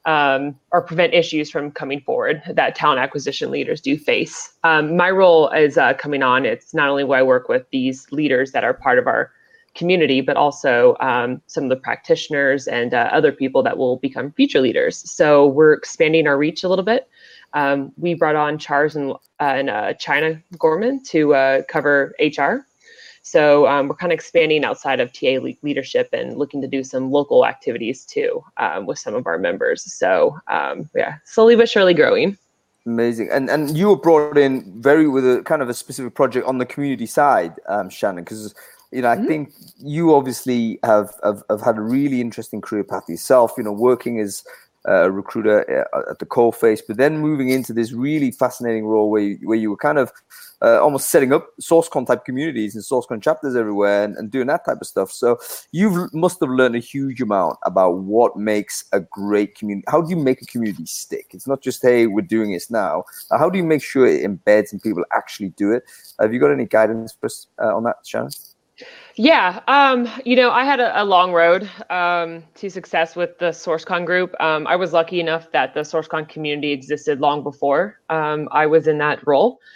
or prevent issues from coming forward that talent acquisition leaders do face. My role is coming on. It's not only where I work with these leaders that are part of our community, but also some of the practitioners and other people that will become future leaders. So we're expanding our reach a little bit. We brought on Charles and China Gorman to cover HR. So we're kind of expanding outside of TA leadership and looking to do some local activities too with some of our members. So slowly but surely growing. Amazing. And you were brought in with a kind of a specific project on the community side, Shannon, because I think you obviously have had a really interesting career path yourself, working as a recruiter at the coalface, but then moving into this really fascinating role where you were kind of almost setting up SourceCon type communities and SourceCon chapters everywhere and doing that type of stuff. So you must have learned a huge amount about what makes a great community. How do you make a community stick? It's not just, hey, we're doing this now. How do you make sure it embeds and people actually do it? Have you got any guidance for us on that, Shannon? Yeah, I had a long road to success with the SourceCon group. I was lucky enough that the SourceCon community existed long before I was in that role.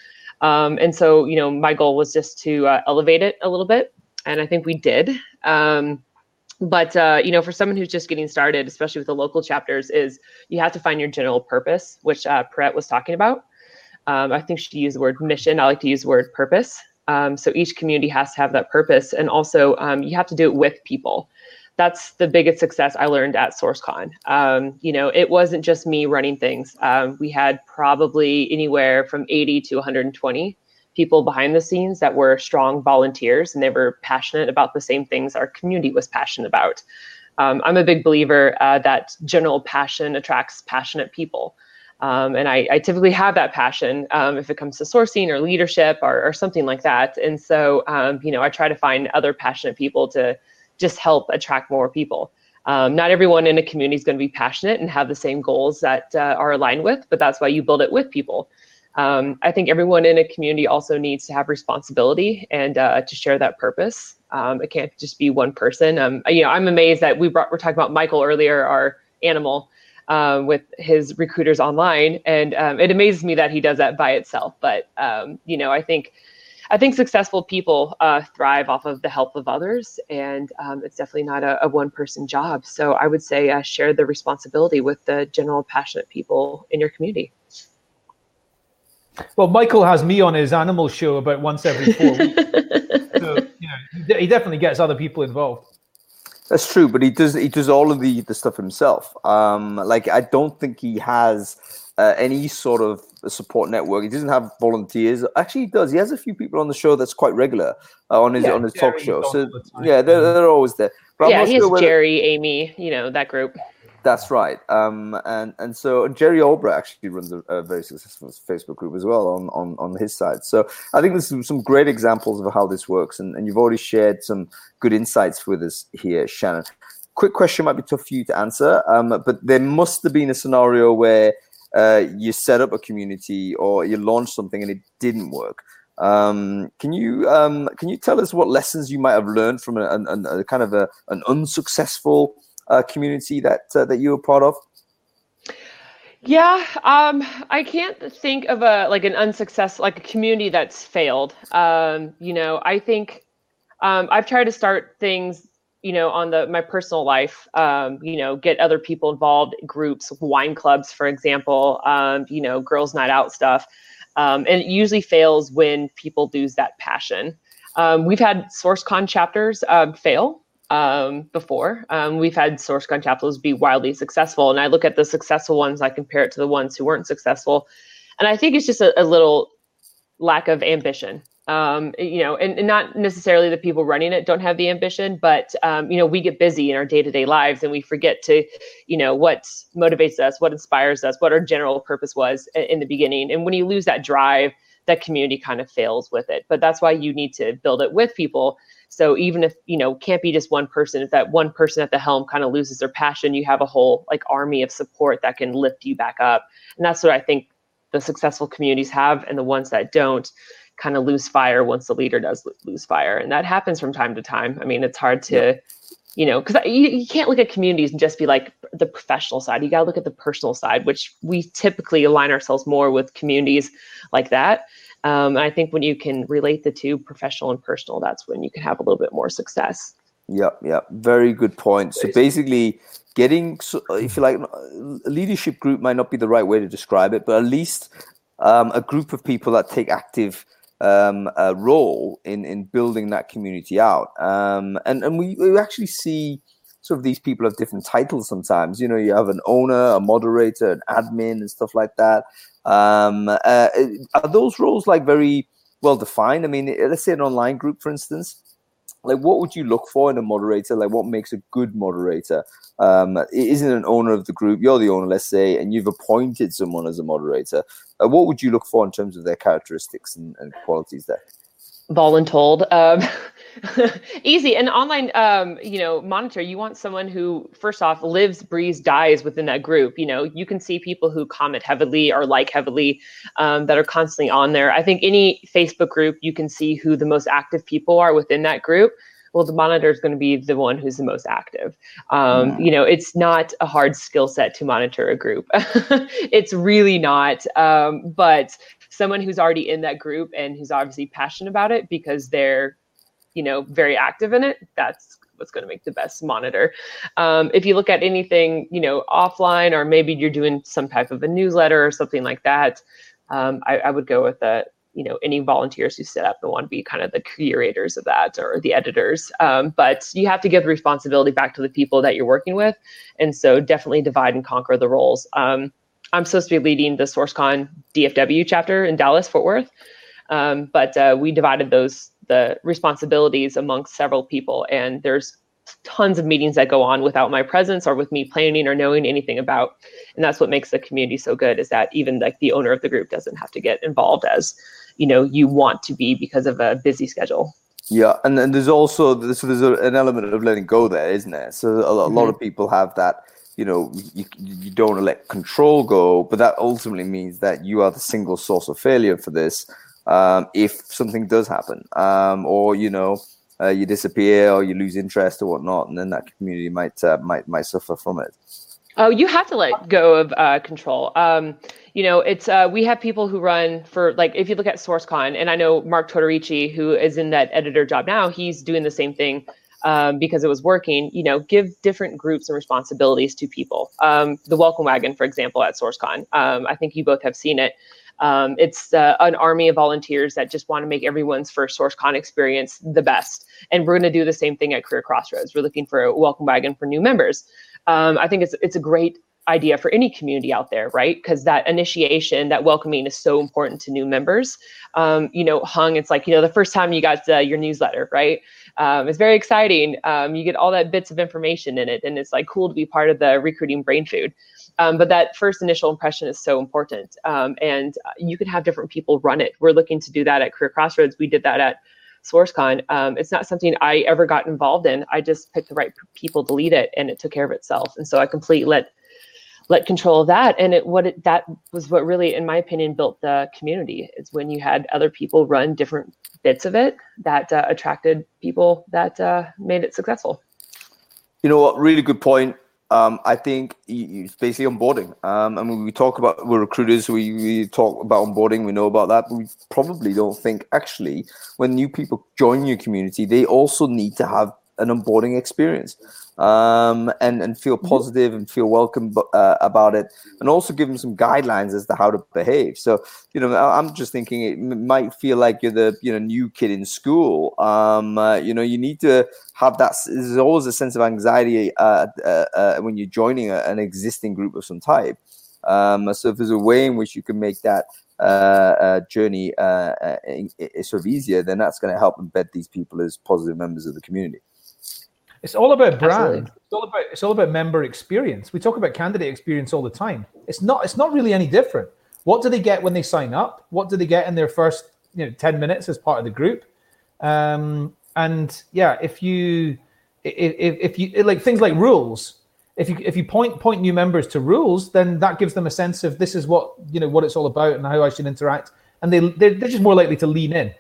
And so, my goal was just to elevate it a little bit. And I think we did. But for someone who's just getting started, especially with the local chapters, is you have to find your general purpose, which Piret was talking about. I think she used the word mission. I like to use the word purpose. So each community has to have that purpose. And also you have to do it with people. That's the biggest success I learned at SourceCon. It wasn't just me running things. We had probably anywhere from 80 to 120 people behind the scenes that were strong volunteers, and they were passionate about the same things our community was passionate about. I'm a big believer that general passion attracts passionate people. And I typically have that passion if it comes to sourcing or leadership or something like that. And so, I try to find other passionate people to just help attract more people. Not everyone in a community is going to be passionate and have the same goals that are aligned with, but that's why you build it with people. I think everyone in a community also needs to have responsibility and to share that purpose. It can't just be one person. I'm amazed that we're talking about Michael earlier, our animal, with his recruiters online, and it amazes me that he does that by itself. But I think successful people thrive off of the help of others, and it's definitely not a one-person job. So I would say share the responsibility with the general passionate people in your community. Well, Michael has me on his animal show about once every 4 weeks. So, he definitely gets other people involved. That's true, but he does all of the stuff himself. I don't think he has any sort of support network. He doesn't have volunteers. Actually, he does. He has a few people on the show that's quite regular on his talk show. So they're always there. But he has Jerry, Amy, that group. That's right. And so Jerry Albrecht actually runs a very successful Facebook group as well on his side. So I think there's some great examples of how this works. And you've already shared some good insights with us here, Shannon. Quick question might be tough for you to answer, but there must have been a scenario where you set up a community or you launched something and it didn't work. Can you tell us what lessons you might have learned from a kind of an unsuccessful community that you were part of? Yeah, I can't think of an unsuccessful, like a community that's failed. I think I've tried to start things, on my personal life, get other people involved, groups, wine clubs, for example, girls' night out stuff. And it usually fails when people lose that passion. We've had SourceCon chapters fail. Before. We've had SourceCon chapters be wildly successful. And I look at the successful ones, I compare it to the ones who weren't successful. And I think it's just a little lack of ambition. And not necessarily the people running it don't have the ambition, but, we get busy in our day-to-day lives and we forget to, what motivates us, what inspires us, what our general purpose was in the beginning. And when you lose that drive, that community kind of fails with it. But that's why you need to build it with people. So even if, can't be just one person, if that one person at the helm kind of loses their passion, you have a whole army of support that can lift you back up. And that's what I think the successful communities have, and the ones that don't kind of lose fire once the leader does lose fire. And that happens from time to time. I mean, it's hard to, because you can't look at communities and just be like the professional side. You got to look at the personal side, which we typically align ourselves more with communities like that. And I think when you can relate the two, professional and personal, that's when you can have a little bit more success. Yep. Very good point. So basically getting, if you like, a leadership group might not be the right way to describe it, but at least a group of people that take active role in building that community out. And we actually see sort of these people have different titles sometimes. You have an owner, a moderator, an admin, and stuff like that. Are those roles very well defined? I mean, let's say an online group, for instance. What would you look for in a moderator? What makes a good moderator? Isn't an owner of the group, you're the owner, let's say, and you've appointed someone as a moderator. What would you look for in terms of their characteristics and qualities there? Voluntold. Easy. And online, monitor, you want someone who, first off, lives, breathes, dies within that group. You can see people who comment heavily or like heavily, that are constantly on there. I think any Facebook group, you can see who the most active people are within that group. Well, the monitor is going to be the one who's the most active. It's not a hard skill set to monitor a group. It's really not. But someone who's already in that group and who's obviously passionate about it because they're, very active in it. That's what's going to make the best monitor. If you look at anything, offline, or maybe you're doing some type of a newsletter or something like that, I would go with any volunteers who set up and want to be kind of the curators of that or the editors. But you have to give the responsibility back to the people that you're working with. And so definitely divide and conquer the roles. I'm supposed to be leading the SourceCon DFW chapter in Dallas, Fort Worth. But we divided the responsibilities amongst several people. And there's tons of meetings that go on without my presence or with me planning or knowing anything about. And that's what makes the community so good, is that even like the owner of the group doesn't have to get involved as, you want to be because of a busy schedule. Yeah. And then there's also, there's an element of letting go there, isn't there? So a lot of people have that, you don't want to let control go, but that ultimately means that you are the single source of failure for this. If something does happen, or you disappear or you lose interest or whatnot, and then that community might suffer from it. Oh, you have to let go of control. It's we have people who run for, like, if you look at SourceCon, and I know Mark Tortorici, who is in that editor job now, he's doing the same thing because it was working. Give different groups and responsibilities to people. The Welcome Wagon, for example, at SourceCon, I think you both have seen it. It's an army of volunteers that just want to make everyone's first SourceCon experience the best. And we're going to do the same thing at Career Crossroads. We're looking for a welcome wagon for new members. I think it's a great idea for any community out there, right? Because that initiation, that welcoming is so important to new members. Hung, it's like, the first time you got your newsletter, right? It's very exciting. You get all that bits of information in it, and it's like cool to be part of the recruiting brain food. But that first initial impression is so important. And you can have different people run it. We're looking to do that at Career Crossroads. We did that at SourceCon. It's not something I ever got involved in. I just picked the right people to lead it, and it took care of itself. And so I completely let control of that. And that was what really, in my opinion, built the community. It's when you had other people run different bits of it that attracted people that made it successful. You know what? Really good point. I think it's basically onboarding. And when we're recruiters, we talk about onboarding, we know about that, but we probably don't think actually when new people join your community, they also need to have an onboarding experience and feel positive and feel welcome about it, and also give them some guidelines as to how to behave. So, I'm just thinking it might feel like you're the new kid in school. You need to have that. There's always a sense of anxiety when you're joining an existing group of some type. So if there's a way in which you can make that journey sort of easier, then that's going to help embed these people as positive members of the community. It's all about brand. Absolutely. It's all about member experience. We talk about candidate experience all the time. It's not really any different. What do they get when they sign up? What do they get in their first 10 minutes as part of the group? And yeah, if you like things like rules, if you point new members to rules, then that gives them a sense of this is what what it's all about and how I should interact, and they're just more likely to lean in.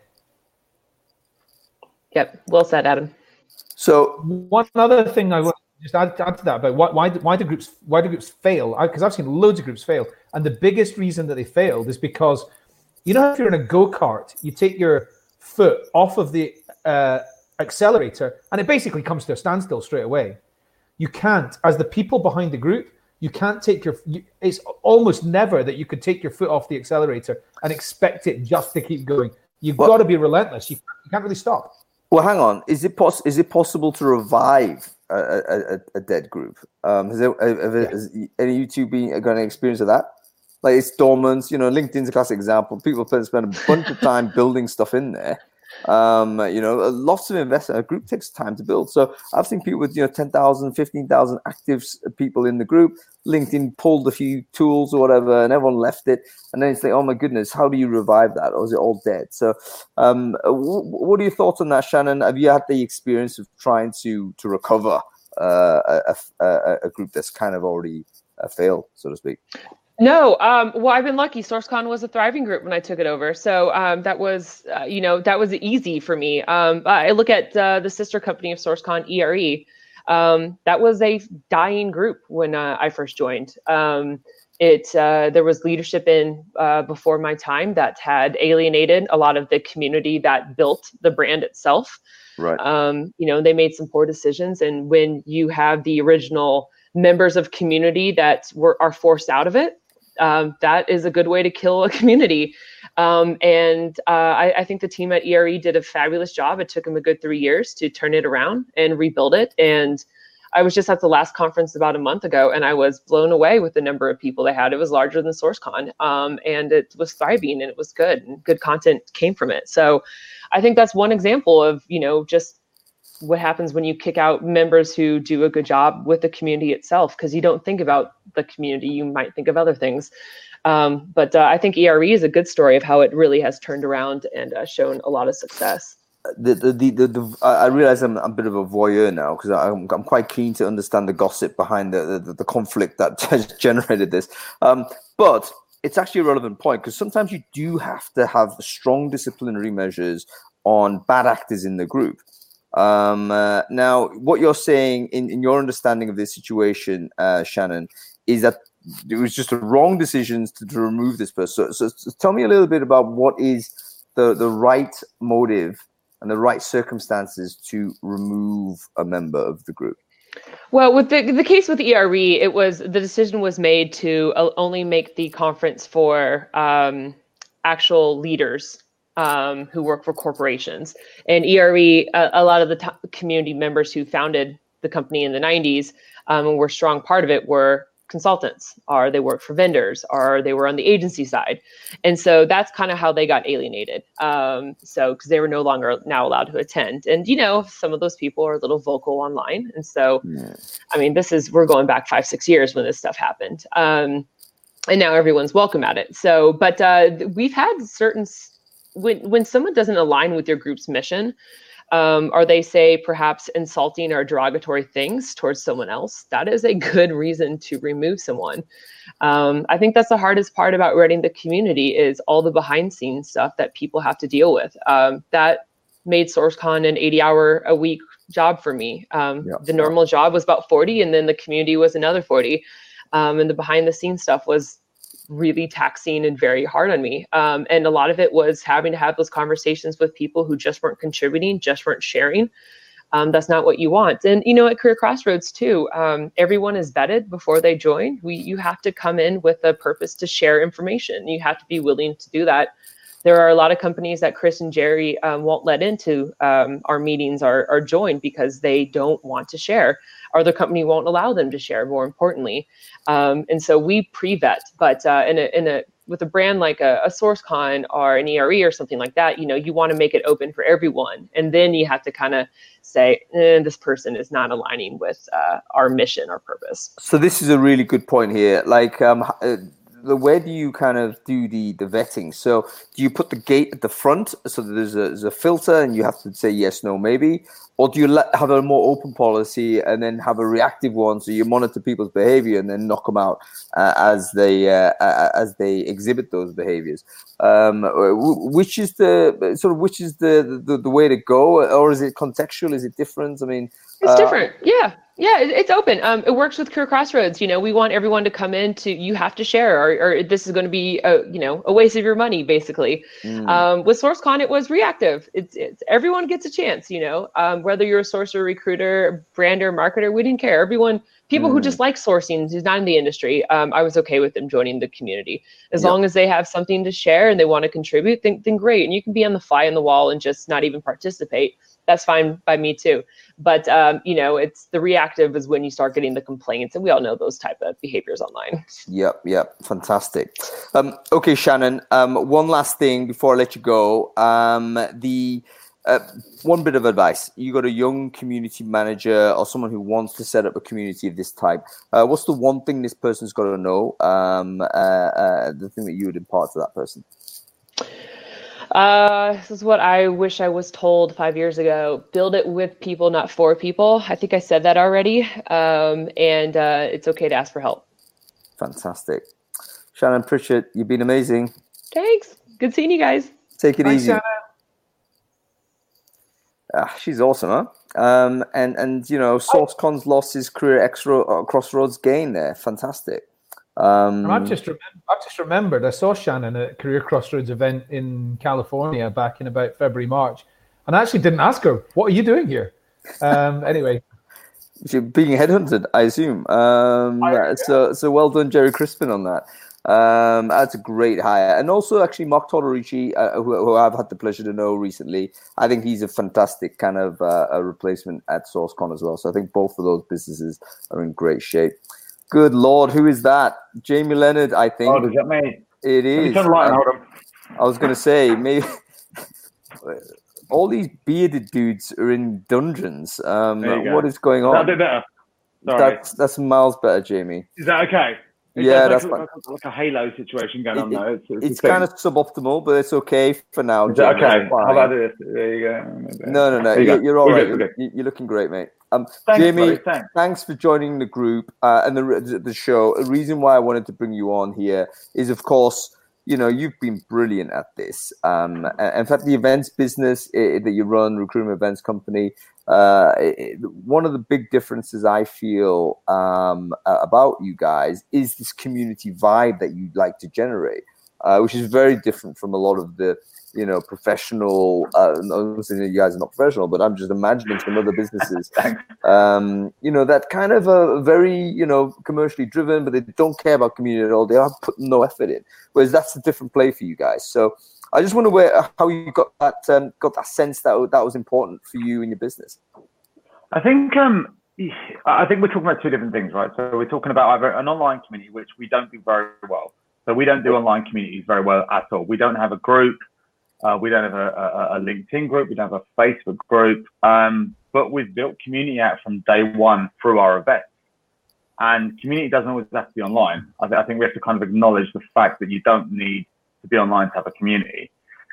Yep, well said, Adam. So one other thing I want to just add to that about why do groups fail? Because I've seen loads of groups fail, and the biggest reason that they failed is because if you're in a go-kart, you take your foot off of the accelerator, and it basically comes to a standstill straight away. You can't, as the people behind the group, you can't take it's almost never that you could take your foot off the accelerator and expect it just to keep going. You've got to be relentless. You can't really stop. Well, hang on. Is it possible to revive a dead group? Has any of you two got any experience of that? Like, it's dormant. LinkedIn's a classic example. People spend a bunch of time building stuff in there. Lots of investment. A group takes time to build. So I've seen people with 10,000, 15,000 active people in the group. LinkedIn pulled a few tools or whatever, and everyone left it. And then it's like, oh my goodness, how do you revive that? Or is it all dead? So, what are your thoughts on that, Shannon? Have you had the experience of trying to recover a group that's kind of already failed, so to speak? No, well, I've been lucky. SourceCon was a thriving group when I took it over, so that was, that was easy for me. I look at the sister company of SourceCon, ERE. That was a dying group when I first joined, and There was leadership in before my time that had alienated a lot of the community that built the brand itself. Right. They made some poor decisions, and when you have the original members of community that are forced out of it, that is a good way to kill a community. I think the team at ERE did a fabulous job. It took them a good 3 years to turn it around and rebuild it. And I was just at the last conference about a month ago, and I was blown away with the number of people they had. It was larger than SourceCon, and it was thriving, and it was good, and good content came from it. So I think that's one example of, just what happens when you kick out members who do a good job with the community itself, because you don't think about the community, you might think of other things. But I think ERE is a good story of how it really has turned around and shown a lot of success. I realize I'm a bit of a voyeur now, because I'm quite keen to understand the gossip behind the conflict that generated this. But it's actually a relevant point, because sometimes you do have to have strong disciplinary measures on bad actors in the group. Now, what you're saying in your understanding of this situation, Shannon, is that it was just a wrong decision to remove this person. So tell me a little bit about what is the right motive and the right circumstances to remove a member of the group. Well, with the case with ERE, the decision was made to only make the conference for actual leaders who work for corporations. And ERE, a lot of the community members who founded the company in the 90s and were a strong part of it were consultants, or they worked for vendors, or they were on the agency side. And so that's kind of how they got alienated. Because they were no longer now allowed to attend. And, some of those people are a little vocal online. And so, I mean, we're going back 5-6 years when this stuff happened. And now everyone's welcome at it. So, but we've had when someone doesn't align with your group's mission, or they say perhaps insulting or derogatory things towards someone else, that is a good reason to remove someone. I think that's the hardest part about running the community, is all the behind scenes stuff that people have to deal with. That made SourceCon an 80-hour-a-week job for me. The normal job was about 40, and then the community was another 40. And the behind the scenes stuff was really taxing and very hard on me. And a lot of it was having to have those conversations with people who just weren't contributing, just weren't sharing. That's not what you want. And, at Career Crossroads too, everyone is vetted before they join. You have to come in with a purpose to share information. You have to be willing to do that. There are a lot of companies that Chris and Jerry won't let into our meetings or join because they don't want to share, or the company won't allow them to share, more importantly. And so we pre-vet, but with a brand like a SourceCon or an ERE or something like that, you want to make it open for everyone. And then you have to kind of say, this person is not aligning with our mission or purpose. So this is a really good point here. Like, where do you kind of do the vetting? So do you put the gate at the front so that there's a filter and you have to say yes, no, maybe? Or do you have a more open policy and then have a reactive one, so you monitor people's behavior and then knock them out as they exhibit those behaviors? Which is the way to go, or is it contextual? Is it different? I mean, it's different. Yeah, it's open. It works with Career Crossroads. We want everyone to come in you have to share, or this is going to be a waste of your money, basically. With SourceCon, it was reactive. It's everyone gets a chance. Whether you're a sourcer, recruiter, brander, marketer, we didn't care. People who just like sourcing, who's not in the industry, I was okay with them joining the community. As long as they have something to share and they want to contribute, then great. And you can be on the fly on the wall and just not even participate. That's fine by me too. But, it's the reactive is when you start getting the complaints, and we all know those type of behaviors online. Yep. Fantastic. Okay, Shannon, one last thing before I let you go. One bit of advice. You got a young community manager or someone who wants to set up a community of this type. What's the one thing this person's got to know? The thing that you would impart to that person? This is what I wish I was told 5 years ago. Build it with people, not for people. I think I said that already. And it's okay to ask for help. Fantastic. Shannon Pritchett, you've been amazing. Thanks. Good seeing you guys. Take it easy. Shannon. She's awesome, huh? And SourceCon's lost his Career Crossroads gain there. Fantastic. And I've just remembered I saw Shannon at Career Crossroads event in California back in about February, March, and I actually didn't ask her, "What are you doing here?" Anyway, you're being headhunted, I assume. So well done, Jerry Crispin, on that. That's a great hire. And also, actually, Mark Todorici, who I've had the pleasure to know recently, I think he's a fantastic kind of a replacement at SourceCon as well. So I think both of those businesses are in great shape. Good Lord, who is that? Jamie Leonard, I think. Oh, is that me? It is. I was going to say, maybe all these bearded dudes are in dungeons. What is going on? Is that a bit better? Sorry. That's miles better, Jamie. Is that okay? That's like a Halo situation going on now. It's kind of suboptimal, but it's okay for now. Is that okay? How about this? There you go. No. You're all right. You're looking great, mate. Jamie, thanks for joining the group and the show. The reason why I wanted to bring you on here is, of course, you've been brilliant at this. In fact, the events business that you run, Recruitment Events Company, one of the big differences I feel about you guys is this community vibe that you like to generate, which is very different from a lot of the professional. I'm saying you guys are not professional, but I'm just imagining some other businesses. That kind of a very commercially driven, but they don't care about community at all. They are putting no effort in. Whereas that's a different play for you guys. So I just wonder how you got that sense that was important for you in your business. I think we're talking about two different things, right? So we're talking about either an online community, which we don't do very well. So we don't do online communities very well at all. We don't have a group. We don't have a LinkedIn group. We don't have a Facebook group. But we've built community out from day one through our events. And community doesn't always have to be online. I think we have to kind of acknowledge the fact that you don't need to be online to have a community.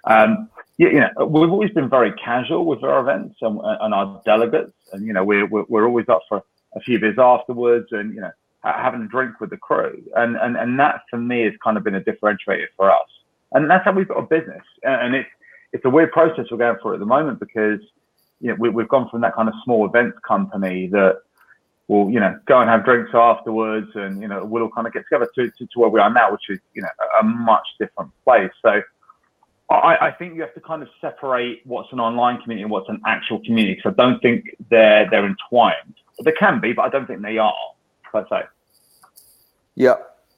We've always been very casual with our events and our delegates. And, we're always up for a few beers afterwards and, having a drink with the crew. And that, for me, has kind of been a differentiator for us. And that's how we've got a business. And it's a weird process we're going through at the moment because, we've gone from that kind of small events company that will, go and have drinks afterwards and, we'll all kind of get together to where we are now, which is, a much different place. So I think you have to kind of separate what's an online community and what's an actual community. Because I don't think they're entwined. They can be, but I don't think they are, per se. Yeah.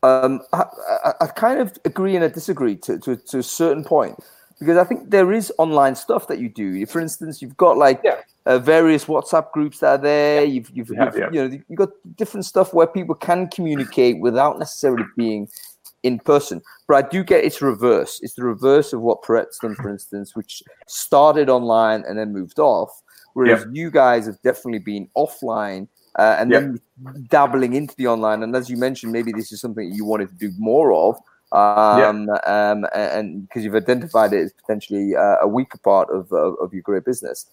I kind of agree and I disagree to a certain point, because I think there is online stuff that you do. For instance, you've got various WhatsApp groups that are there. You've got different stuff where people can communicate without necessarily being in person. But I do get it's reverse. It's the reverse of what Piret's done, for instance, which started online and then moved off. Whereas you guys have definitely been offline and then dabbling into the online. And as you mentioned, maybe this is something you wanted to do more of. And because you've identified it as potentially a weaker part of your great business.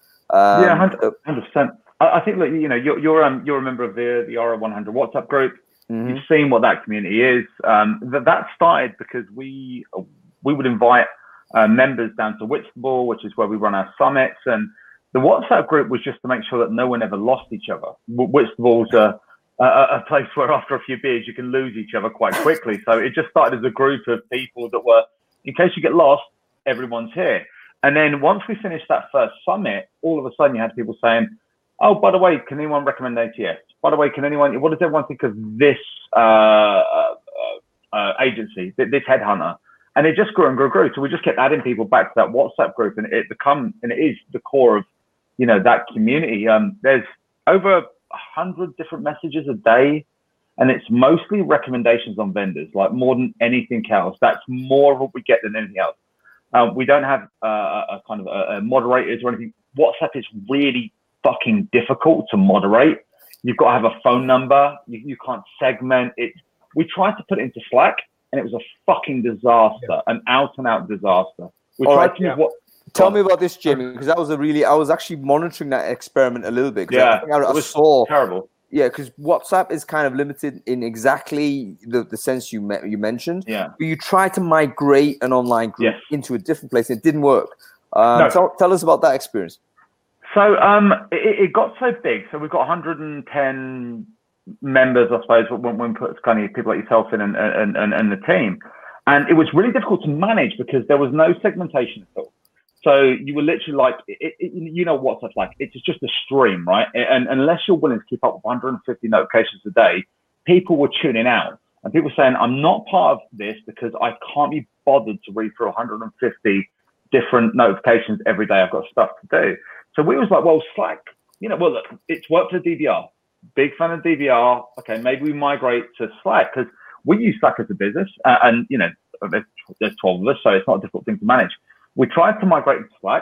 100%. I think that you're a member of the RO100 WhatsApp group. Mm-hmm. You've seen what that community is. That started because we would invite members down to Whitstable, which is where we run our summits, and the WhatsApp group was just to make sure that no one ever lost each other. Whitstable's a place where after a few beers you can lose each other quite quickly. So it just started as a group of people that were, in case you get lost, everyone's here. And then once we finished that first summit, all of a sudden you had people saying, oh, by the way, can anyone recommend ATS? By the way, what does everyone think of this agency, this headhunter? And it just grew and grew and grew. So we just kept adding people back to that WhatsApp group, and it is the core of, that community. There's over 100 different messages a day, and it's mostly recommendations on vendors, like more than anything else. That's more of what we get than anything else. We don't have a kind of a moderators or anything. WhatsApp is really fucking difficult to moderate. You've got to have a phone number. You can't segment it. We tried to put it into Slack, and it was a fucking disaster, an out-and-out disaster. Tell me about this, Jamie, because I was actually monitoring that experiment a little bit. Yeah, it was terrible. Yeah, because WhatsApp is kind of limited in exactly the sense you mentioned. Yeah. But you try to migrate an online group into a different place, and it didn't work. No. Tell us about that experience. So it got so big. So we've got 110 members, I suppose, when put kind of people like yourself in and the team. And it was really difficult to manage because there was no segmentation at all. So you were literally like, you know what it's like. It's just a stream, right? And unless you're willing to keep up with 150 notifications a day, people were tuning out. And people saying, I'm not part of this because I can't be bothered to read through 150 different notifications every day. I've got stuff to do. So we was like, well, Slack, well, look, it's worked for DVR. Big fan of DVR. Okay, maybe we migrate to Slack because we use Slack as a business. And, there's 12 of us, so it's not a difficult thing to manage. We tried to migrate to Slack,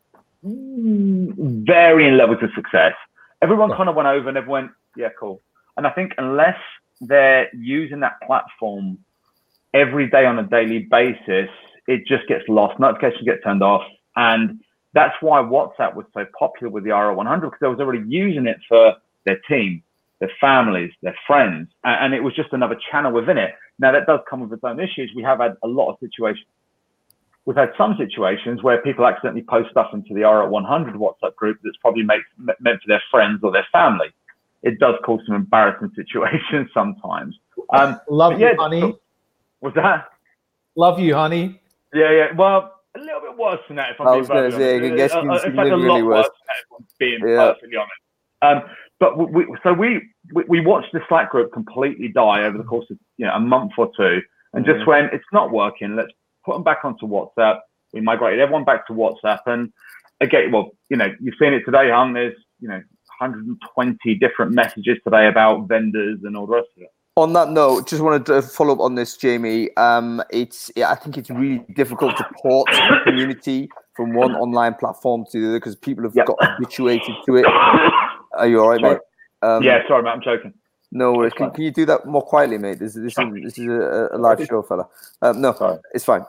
varying levels of success. Everyone kind of went over and everyone went, yeah, cool. And I think unless they're using that platform every day on a daily basis, it just gets lost. Notifications get turned off. And that's why WhatsApp was so popular with the RO100 because they was already using it for their team, their families, their friends. And it was just another channel within it. Now, that does come with its own issues. We have had a lot of situations. We've had some situations where people accidentally post stuff into the RO100 WhatsApp group that's probably meant for their friends or their family. It does cause some embarrassing situations sometimes. Love you, honey. What's that? Love you, honey. Yeah. Well, a little bit worse than that, if I'm being perfectly honest. In fact, a lot worse than that, if I'm being perfectly honest. But we watched the Slack group completely die over the course of a month or two, and just when it's not working, let's put them back onto WhatsApp. We migrated everyone back to WhatsApp, and again, you've seen it today, hon. There's 120 different messages today about vendors and all the rest of it. On that note, just wanted to follow up on this, Jamie. I think it's really difficult to port the community from one online platform to the other because people have got habituated to it. Are you all right, mate? Sorry, mate. I'm joking. No worries. Can you do that more quietly, mate? This is a live show, fella. No, sorry. It's fine.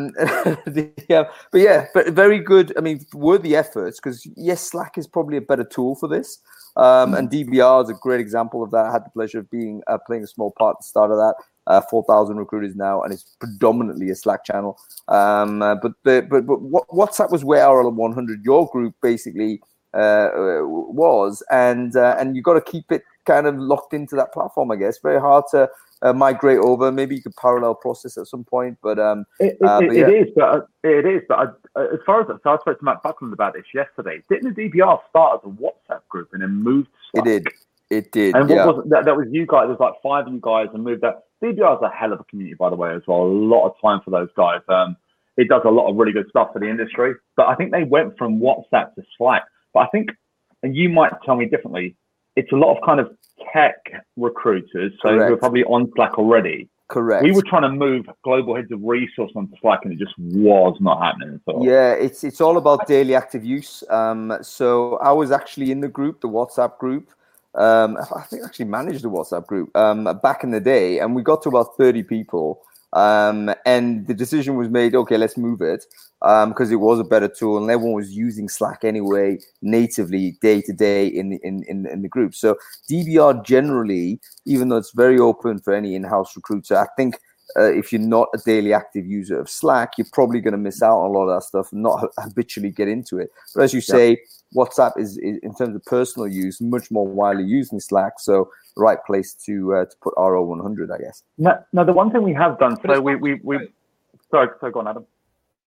But very good. I mean, worthy efforts because yes, Slack is probably a better tool for this. And DVR is a great example of that. I had the pleasure of playing a small part at the start of that. 4,000 recruiters now, and it's predominantly a Slack channel. But WhatsApp was where RL100, your group, basically was, and you got to keep it kind of locked into that platform. I guess very hard to migrate over. Maybe you could parallel process at some point, but it is. But as far as I spoke to Matt Buckland about this yesterday. Didn't the DVR start as a WhatsApp group and then moved to Slack? It did. And what was that? That was you guys. There's like 5 of you guys and moved that. DVR is a hell of a community, by the way, as well. A lot of time for those guys. It does a lot of really good stuff for the industry. But I think they went from WhatsApp to Slack. But I think, and you might tell me differently, it's a lot of kind of tech recruiters, so we're probably on Slack already. Correct. We were trying to move global heads of resource onto Slack, and it just was not happening at all. Yeah, it's all about daily active use. So I was actually in the group, the WhatsApp group. I think I actually managed the WhatsApp group back in the day, and we got to about 30 people. And the decision was made, okay, let's move it because it was a better tool and everyone was using Slack anyway, natively, day to day in the group. So DVR generally, even though it's very open for any in-house recruiter, I think if you're not a daily active user of Slack, you're probably going to miss out on a lot of that stuff and not habitually get into it. But as you say, WhatsApp is in terms of personal use, much more widely used in Slack. So the right place to put RO100, I guess. No, the one thing we have done, so we sorry, go on, Adam.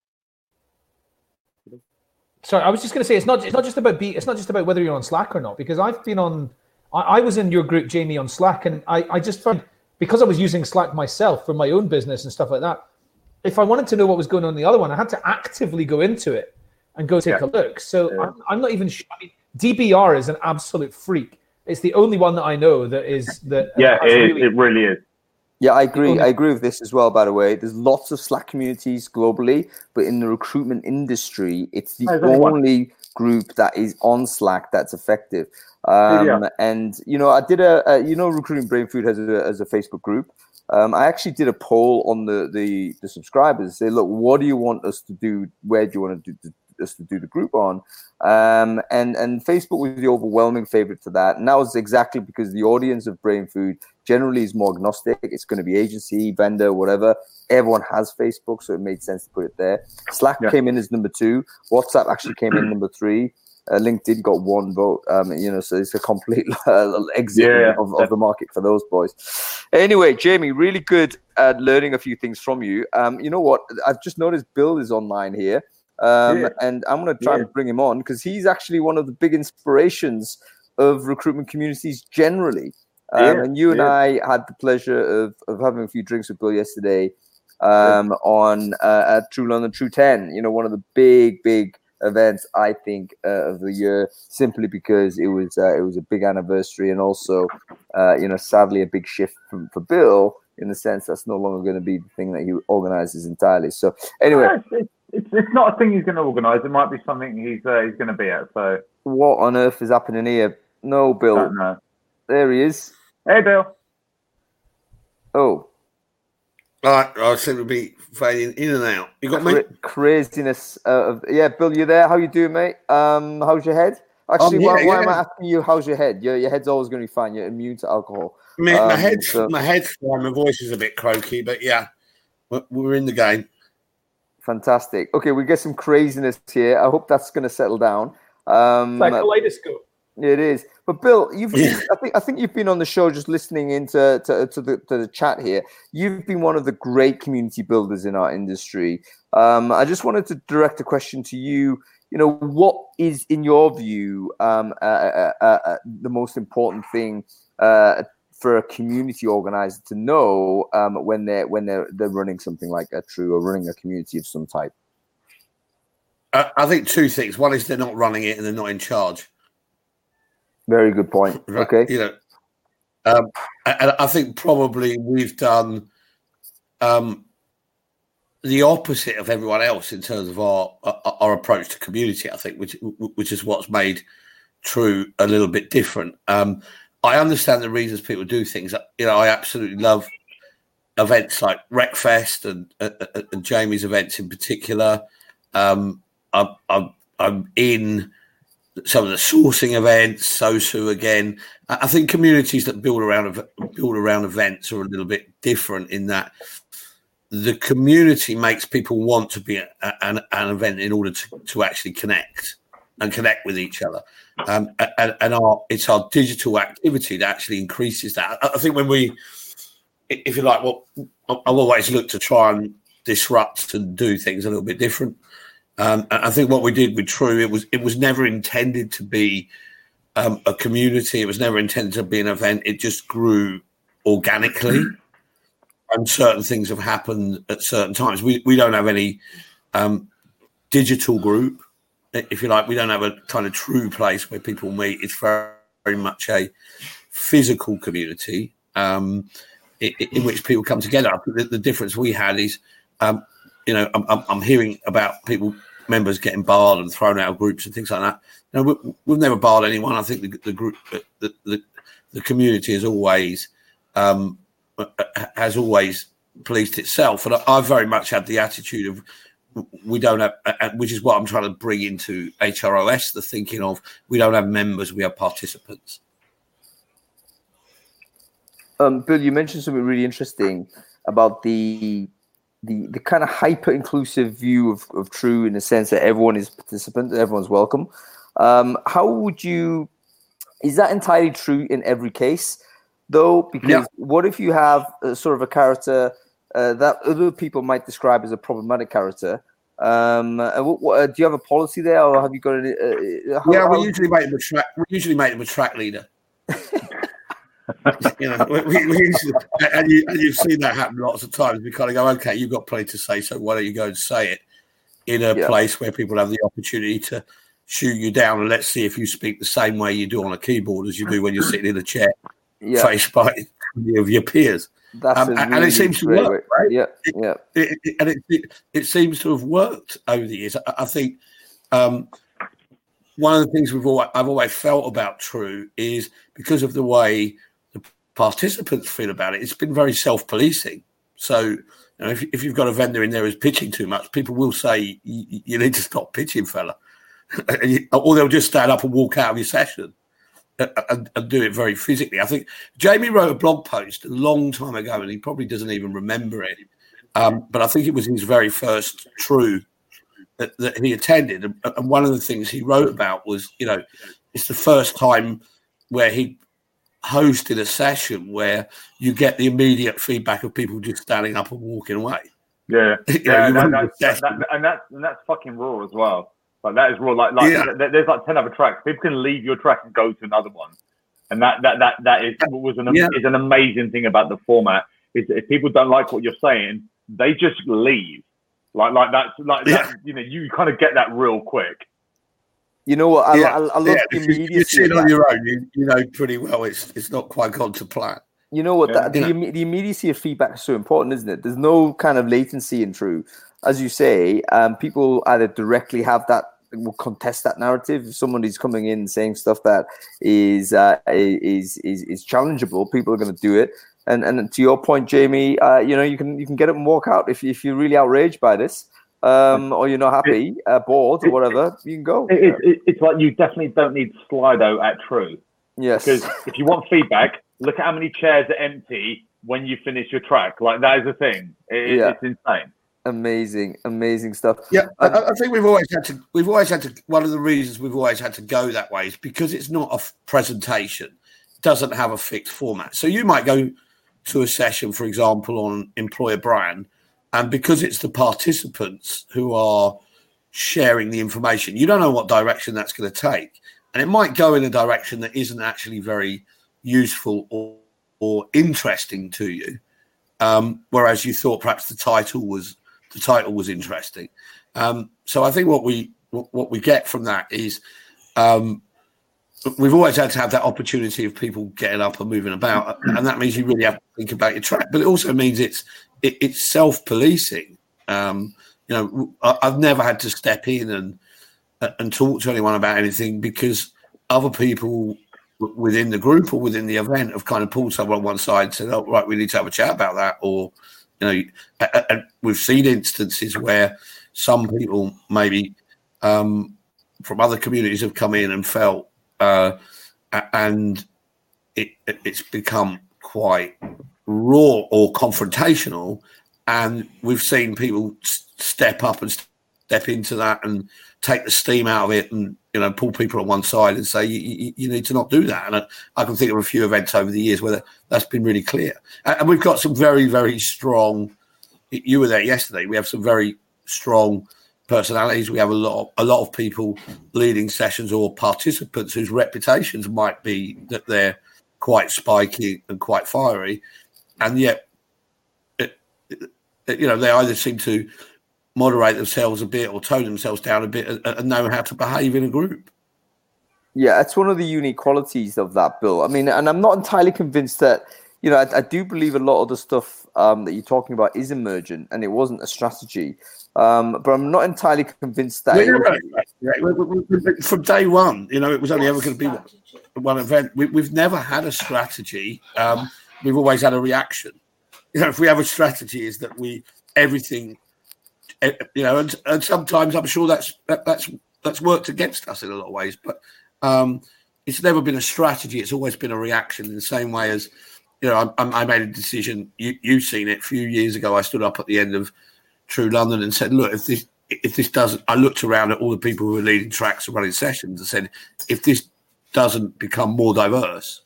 Sorry, I was just going to say it's not just about whether you're on Slack or not, because I've been on. I was in your group, Jamie, on Slack, and I just found, because I was using Slack myself for my own business and stuff like that, if I wanted to know what was going on in the other one, I had to actively go into it and go take a look. So I'm not even sure. I mean, DBR is an absolute freak. It's the only one that I know that is that. Yeah, it really is. Yeah, I agree. I agree with this as well, by the way. There's lots of Slack communities globally, but in the recruitment industry, it's the only group that is on Slack that's effective. And, I did Recruiting Brain Food has a Facebook group. I actually did a poll on the subscribers. Say, look, what do you want us to do? Where do you want to do us to do the group on? And Facebook was the overwhelming favorite for that. And that was exactly because the audience of Brain Food generally is more agnostic. It's going to be agency, vendor, whatever. Everyone has Facebook, so it made sense to put it there. Slack came in as number 2. WhatsApp actually came in number 3. LinkedIn got 1 vote. So it's a complete exit of the market for those boys. Anyway, Jamie, really good at learning a few things from you. You know what? I've just noticed Bill is online here. And I'm going to try and bring him on because he's actually one of the big inspirations of recruitment communities generally. And you and I had the pleasure of having a few drinks with Bill yesterday on at True London True 10, one of the big events, I think, of the year, simply because it was a big anniversary and also, sadly a big shift for Bill in the sense that's no longer going to be the thing that he organizes entirely. So anyway. It's not a thing he's going to organise. It might be something he's going to be at. So what on earth is happening here? No, Bill. Don't know. There he is. Hey, Bill. Oh. All right, I seem to be fading in and out. You got me? Craziness. Bill, you there? How you doing, mate? How's your head? Actually, why am I asking you how's your head? Your head's always going to be fine. You're immune to alcohol. My head's fine. My voice is a bit croaky, but yeah, we're in the game. Fantastic. Okay, we get some craziness here. I hope that's going to settle down. Like kaleidoscope. It is. But Bill, I think you've been on the show just listening into the chat here. You've been one of the great community builders in our industry. I just wanted to direct a question to you. What is, in your view, the most important thing for a community organizer to know when they're running something like a True or running a community of some type? I think 2 things. One is they're not running it and they're not in charge. Very good point. Right. Okay. And I think probably we've done the opposite of everyone else in terms of our approach to community. I think, which is what's made True a little bit different. I understand the reasons people do things. I absolutely love events like Wreckfest and Jamie's events in particular. I'm in some of the sourcing events, SOSU again. I think communities that build around events are a little bit different in that the community makes people want to be an event in order to actually connect with each other. And it's our digital activity that actually increases that. I think when if you like, I've always looked to try and disrupt and do things a little bit different. I think what we did with True, it was never intended to be a community. It was never intended to be an event. It just grew organically, and certain things have happened at certain times. We don't have any digital group, if you like. We don't have a kind of True place where people meet. It's very, very much a physical community in which people come together. I think the difference we had is, I'm hearing about members getting barred and thrown out of groups and things like that. We've never barred anyone. I think the group, the community has always policed itself, and I very much had the attitude of we don't have, which is what I'm trying to bring into HROS, the thinking of we don't have members, we have participants. Bill, you mentioned something really interesting about the kind of hyper-inclusive view of True, in the sense that everyone is a participant, everyone's welcome. Is that entirely true in every case, though? Because what if you have sort of a character that other people might describe as a problematic character? Do you have a policy there, or have you got any? We usually make them a track leader. We usually, and you've seen that happen lots of times. We kind of go, okay, you've got plenty to say, so why don't you go and say it in a place where people have the opportunity to shoot you down, and let's see if you speak the same way you do on a keyboard as you do when you're sitting in a chair, faced by of your peers. And it seems to work, right? It seems to have worked over the years. I think one of the things I've always felt about True is because of the way the participants feel about it, it's been very self-policing. So if you've got a vendor in there who's pitching too much, people will say, you need to stop pitching, fella. Or they'll just stand up and walk out of your session and do it very physically. I think Jamie wrote a blog post a long time ago, and he probably doesn't even remember it. But I think it was his very first True that he attended, and one of the things he wrote about was, it's the first time where he hosted a session where you get the immediate feedback of people just standing up and walking away. Yeah, and that's fucking raw as well. Like that is raw. There's like 10 other tracks. People can leave your track and go to another one, and that is an amazing thing about the format. Is if people don't like what you're saying, they just leave. That, you kind of get that real quick. You know what? I love the immediacy. You see it on your own. You know pretty well. It's not quite gone to plan. You know what? The immediacy of feedback is so important, isn't it? There's no kind of latency in True, as you say. People either directly have that, will contest that narrative. If someone is coming in and saying stuff that is challengeable, people are going to do it. And to your point, Jamie, you can get up and walk out if you're really outraged by this, or you're not happy, bored or whatever. You can go. It's like you definitely don't need Slido at True. Yes. Because if you want feedback, look at how many chairs are empty when you finish your track. Like that is a thing. It's insane. Amazing stuff. Yeah, I think we've always had to. One of the reasons we've always had to go that way is because it's not a presentation. It doesn't have a fixed format. So you might go to a session, for example, on employer brand, and because it's the participants who are sharing the information, you don't know what direction that's going to take, and it might go in a direction that isn't actually very useful or interesting to you, whereas you thought perhaps the title was interesting. So I think what we get from that is we've always had to have that opportunity of people getting up and moving about, and that means you really have to think about your track. But it also means it's self-policing. I've never had to step in and talk to anyone about anything because other people within the group or within the event have kind of pulled someone on one side and said, "Oh, right, we need to have a chat about that." Or, and we've seen instances where some people maybe from other communities have come in and felt, and it's become quite raw or confrontational, and we've seen people step up and step into that and take the steam out of it, and pull people on one side and say you need to not do that. And I can think of a few events over the years where that's been really clear. And we've got some very, very strong. You were there yesterday. We have some very strong personalities. We have a lot of people leading sessions or participants whose reputations might be that they're quite spiky and quite fiery, and yet they either seem to moderate themselves a bit or tone themselves down a bit and know how to behave in a group. Yeah, it's one of the unique qualities of that, Bill. I mean, and I'm not entirely convinced that, I do believe a lot of the stuff that you're talking about is emergent and it wasn't a strategy. But I'm not entirely convinced that from day one, it was only ever going to be one event. We've never had a strategy. We've always had a reaction. If we have a strategy, is that everything, and sometimes I'm sure that's worked against us in a lot of ways. But it's never been a strategy. It's always been a reaction in the same way as, I made a decision. You've seen it a few years ago. I stood up at the end of True London and said, look, if this doesn't, I looked around at all the people who were leading tracks and running sessions and said, if this doesn't become more diverse,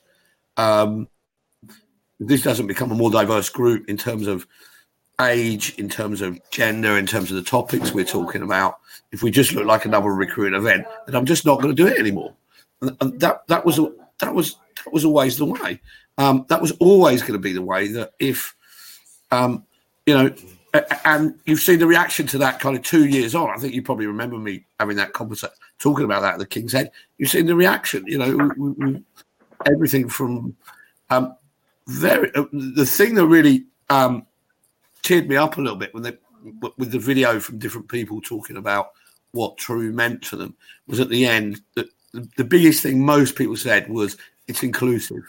if this doesn't become a more diverse group in terms of age, in terms of gender, in terms of the topics we're talking about, if we just look like another recruiting event, then I'm just not going to do it anymore. And that was always the way. That was always going to be the way that if, and you've seen the reaction to that kind of 2 years on. I think you probably remember me having that conversation, talking about that at the King's Head. You've seen the reaction, everything from the thing that really cheered me up a little bit with the video from different people talking about what True meant to them was at the end that the biggest thing most people said was it's inclusive.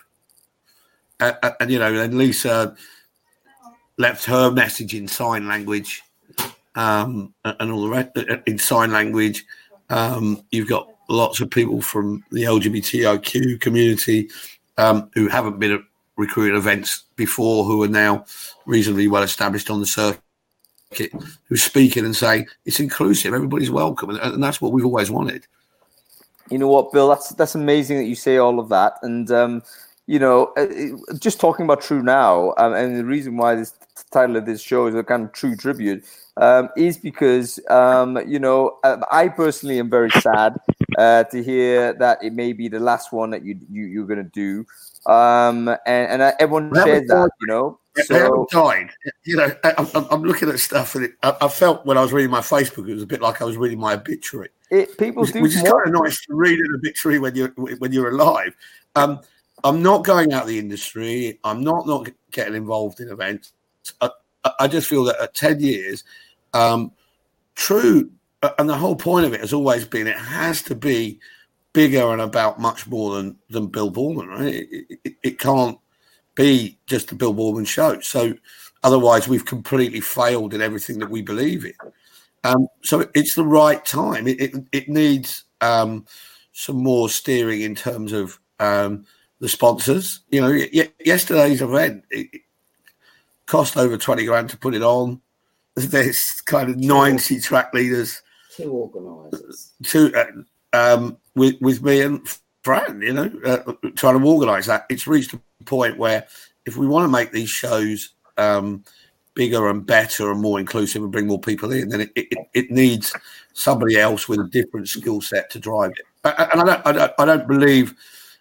And Lisa left her message in sign language, and all the rest in sign language. You've got lots of people from the LGBTIQ community who haven't been at recruiting events before, who are now reasonably well established on the circuit, it, who's speaking and saying it's inclusive, everybody's welcome, and that's what we've always wanted. You know what, Bill? That's amazing that you say all of that, and just talking about True now, and the reason why this title of this show is a kind of true tribute is because I personally am very sad to hear that it may be the last one that you're going to do, and everyone shares that, They haven't died. I'm looking at stuff, and I felt when I was reading my Facebook, it was a bit like I was reading my obituary. Which is kind of nice to read an obituary when you're alive. I'm not going out of the industry. I'm not getting involved in events. I just feel that at 10 years, True, and the whole point of it has always been it has to be bigger and about much more than Bill Boorman, right? It can't be just a Bill Boorman show. So otherwise we've completely failed in everything that we believe in. So it's the right time. It needs some more steering in terms of the sponsors. Yesterday's event, it cost over 20 grand to put it on. There's kind of 90 track leaders. 2 organisers. With me and Fran, trying to organise that. It's reached a point where if we want to make these shows bigger and better and more inclusive and bring more people in, then it needs somebody else with a different skill set to drive it. And I don't believe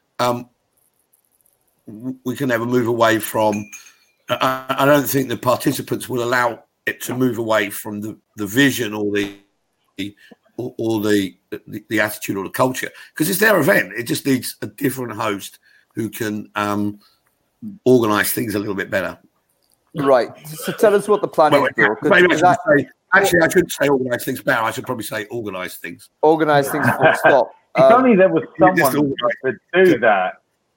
we can ever move away from. I don't think the participants will allow it to move away from the vision or the attitude or the culture, because it's their event. It just needs a different host who can organise things a little bit better. Right. So tell us what the plan is, Bill. I shouldn't say organise things better. I should probably say organise things. Organise things full stop. If only there was someone who could do that.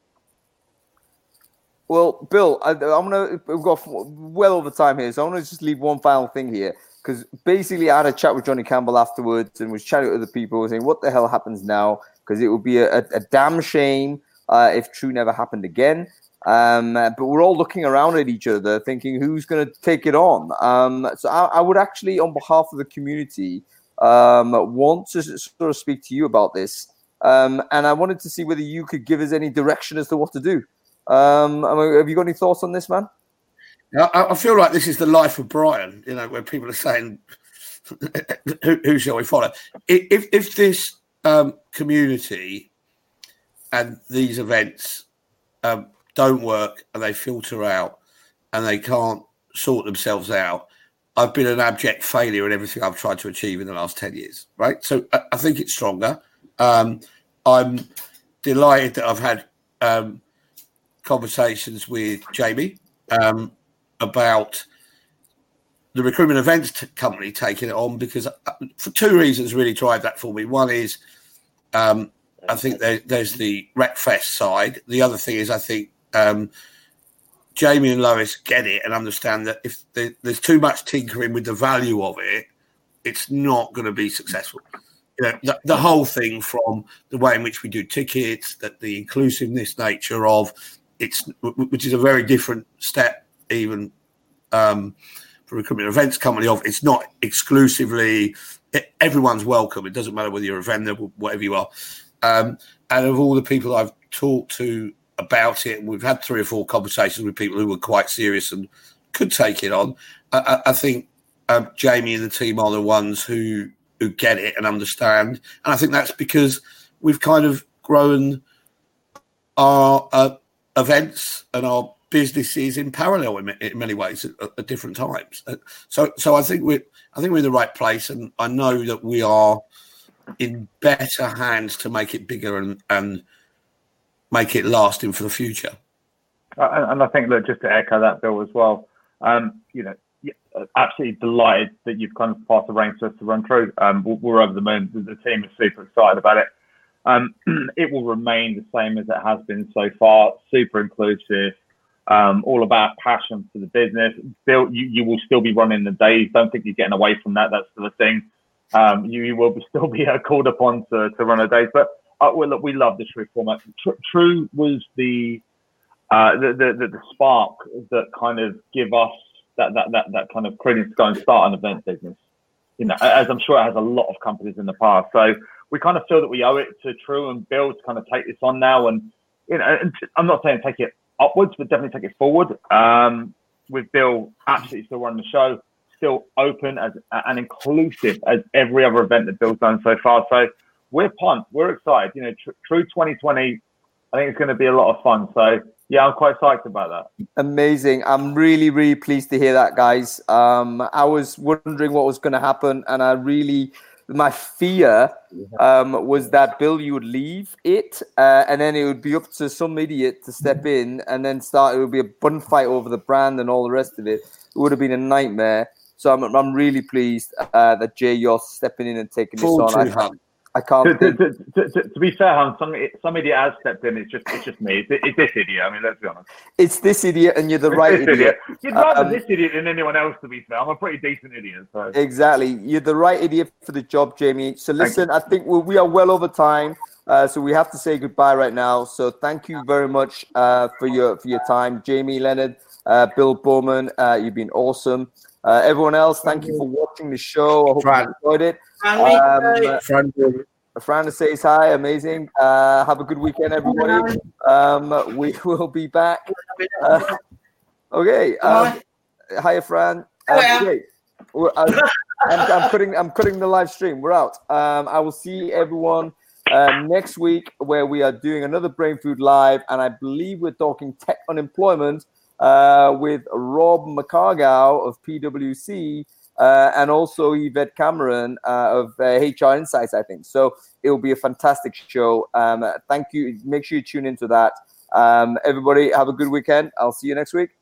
Well, Bill, we've got well over time here, so I want to just leave one final thing here, because basically I had a chat with Johnny Campbell afterwards and was chatting with other people saying, what the hell happens now? Because it would be a damn shame if True never happened again. But we're all looking around at each other thinking, who's going to take it on? So I would actually, on behalf of the community, want to sort of speak to you about this. And I wanted to see whether you could give us any direction as to what to do. Have you got any thoughts on this, man? I feel like this is the life of Brian, where people are saying, who shall we follow? If this community and these events don't work and they filter out and they can't sort themselves out, I've been an abject failure in everything I've tried to achieve in the last 10 years, right? So I think it's stronger. I'm delighted that I've had conversations with Jamie about the recruitment events company taking it on, because for 2 reasons really drive that for me. One is I think there's the Wreckfest side. The other thing is I think Jamie and Lois get it and understand that if there's too much tinkering with the value of it, it's not going to be successful. The whole thing, from the way in which we do tickets, that the inclusiveness nature of which is a very different step even for recruitment events company. It's not exclusively everyone's welcome. It doesn't matter whether you're a vendor, whatever you are. And of all the people I've talked to about it, and we've had 3 or 4 conversations with people who were quite serious and could take it on, I think Jamie and the team are the ones who get it and understand. And I think that's because we've kind of grown our events and our businesses in parallel in many ways at different times. So I think we're in the right place, and I know that we are in better hands to make it bigger and make it lasting for the future. And I think that, just to echo that, Bill, as well, absolutely delighted that you've kind of passed the reins to us to run through. We're over the moon. The team is super excited about it. It will remain the same as it has been so far. Super inclusive, all about passion for the business. Bill, you will still be running the days. Don't think you're getting away from that. That's the thing. You will still be called upon to run the days. But look, we love the True format. True was the spark that kind of give us that kind of credence to go and start an event business. You know, as I'm sure it has a lot of companies in the past. So we kind of feel that we owe it to True and Bill to kind of take this on now. And, you know, I'm not saying take it upwards, but definitely take it forward. With Bill absolutely still running the show, still open and inclusive as every other event that Bill's done so far. So we're pumped. We're excited. You know, True 2020, I think it's going to be a lot of fun. So, yeah, I'm quite psyched about that. Amazing. I'm really, really pleased to hear that, guys. I was wondering what was going to happen, and my fear was that, Bill, you would leave it, and then it would be up to some idiot to step in and then it would be a bun fight over the brand and all the rest of it. It would have been a nightmare. So I'm really pleased that Jay, you're stepping in and taking this on. I can't. To be fair, Hans, some idiot has stepped in. It's just me. It's this idiot. I mean, let's be honest. It's this idiot, and you're the right idiot. You'd rather this idiot than anyone else. To be fair, I'm a pretty decent idiot. So. Exactly, you're the right idiot for the job, Jamie. So listen, I think we are well over time, so we have to say goodbye right now. So thank you very much for your time, Jamie Leonard, Bill Bowman. You've been awesome. Everyone else, thank you for watching the show. I hope you enjoyed it. Fran says hi. Amazing. Have a good weekend, everybody. We will be back. Okay. Hiya, Fran. Okay. I'm cutting the live stream. We're out. I will see everyone next week, where we are doing another Brain Food Live, and I believe we're talking tech unemployment with Rob McCargow of PwC and also Yvette Cameron of HR Insights, I think. So it will be a fantastic show. Thank you. Make sure you tune into that. Everybody, have a good weekend. I'll see you next week.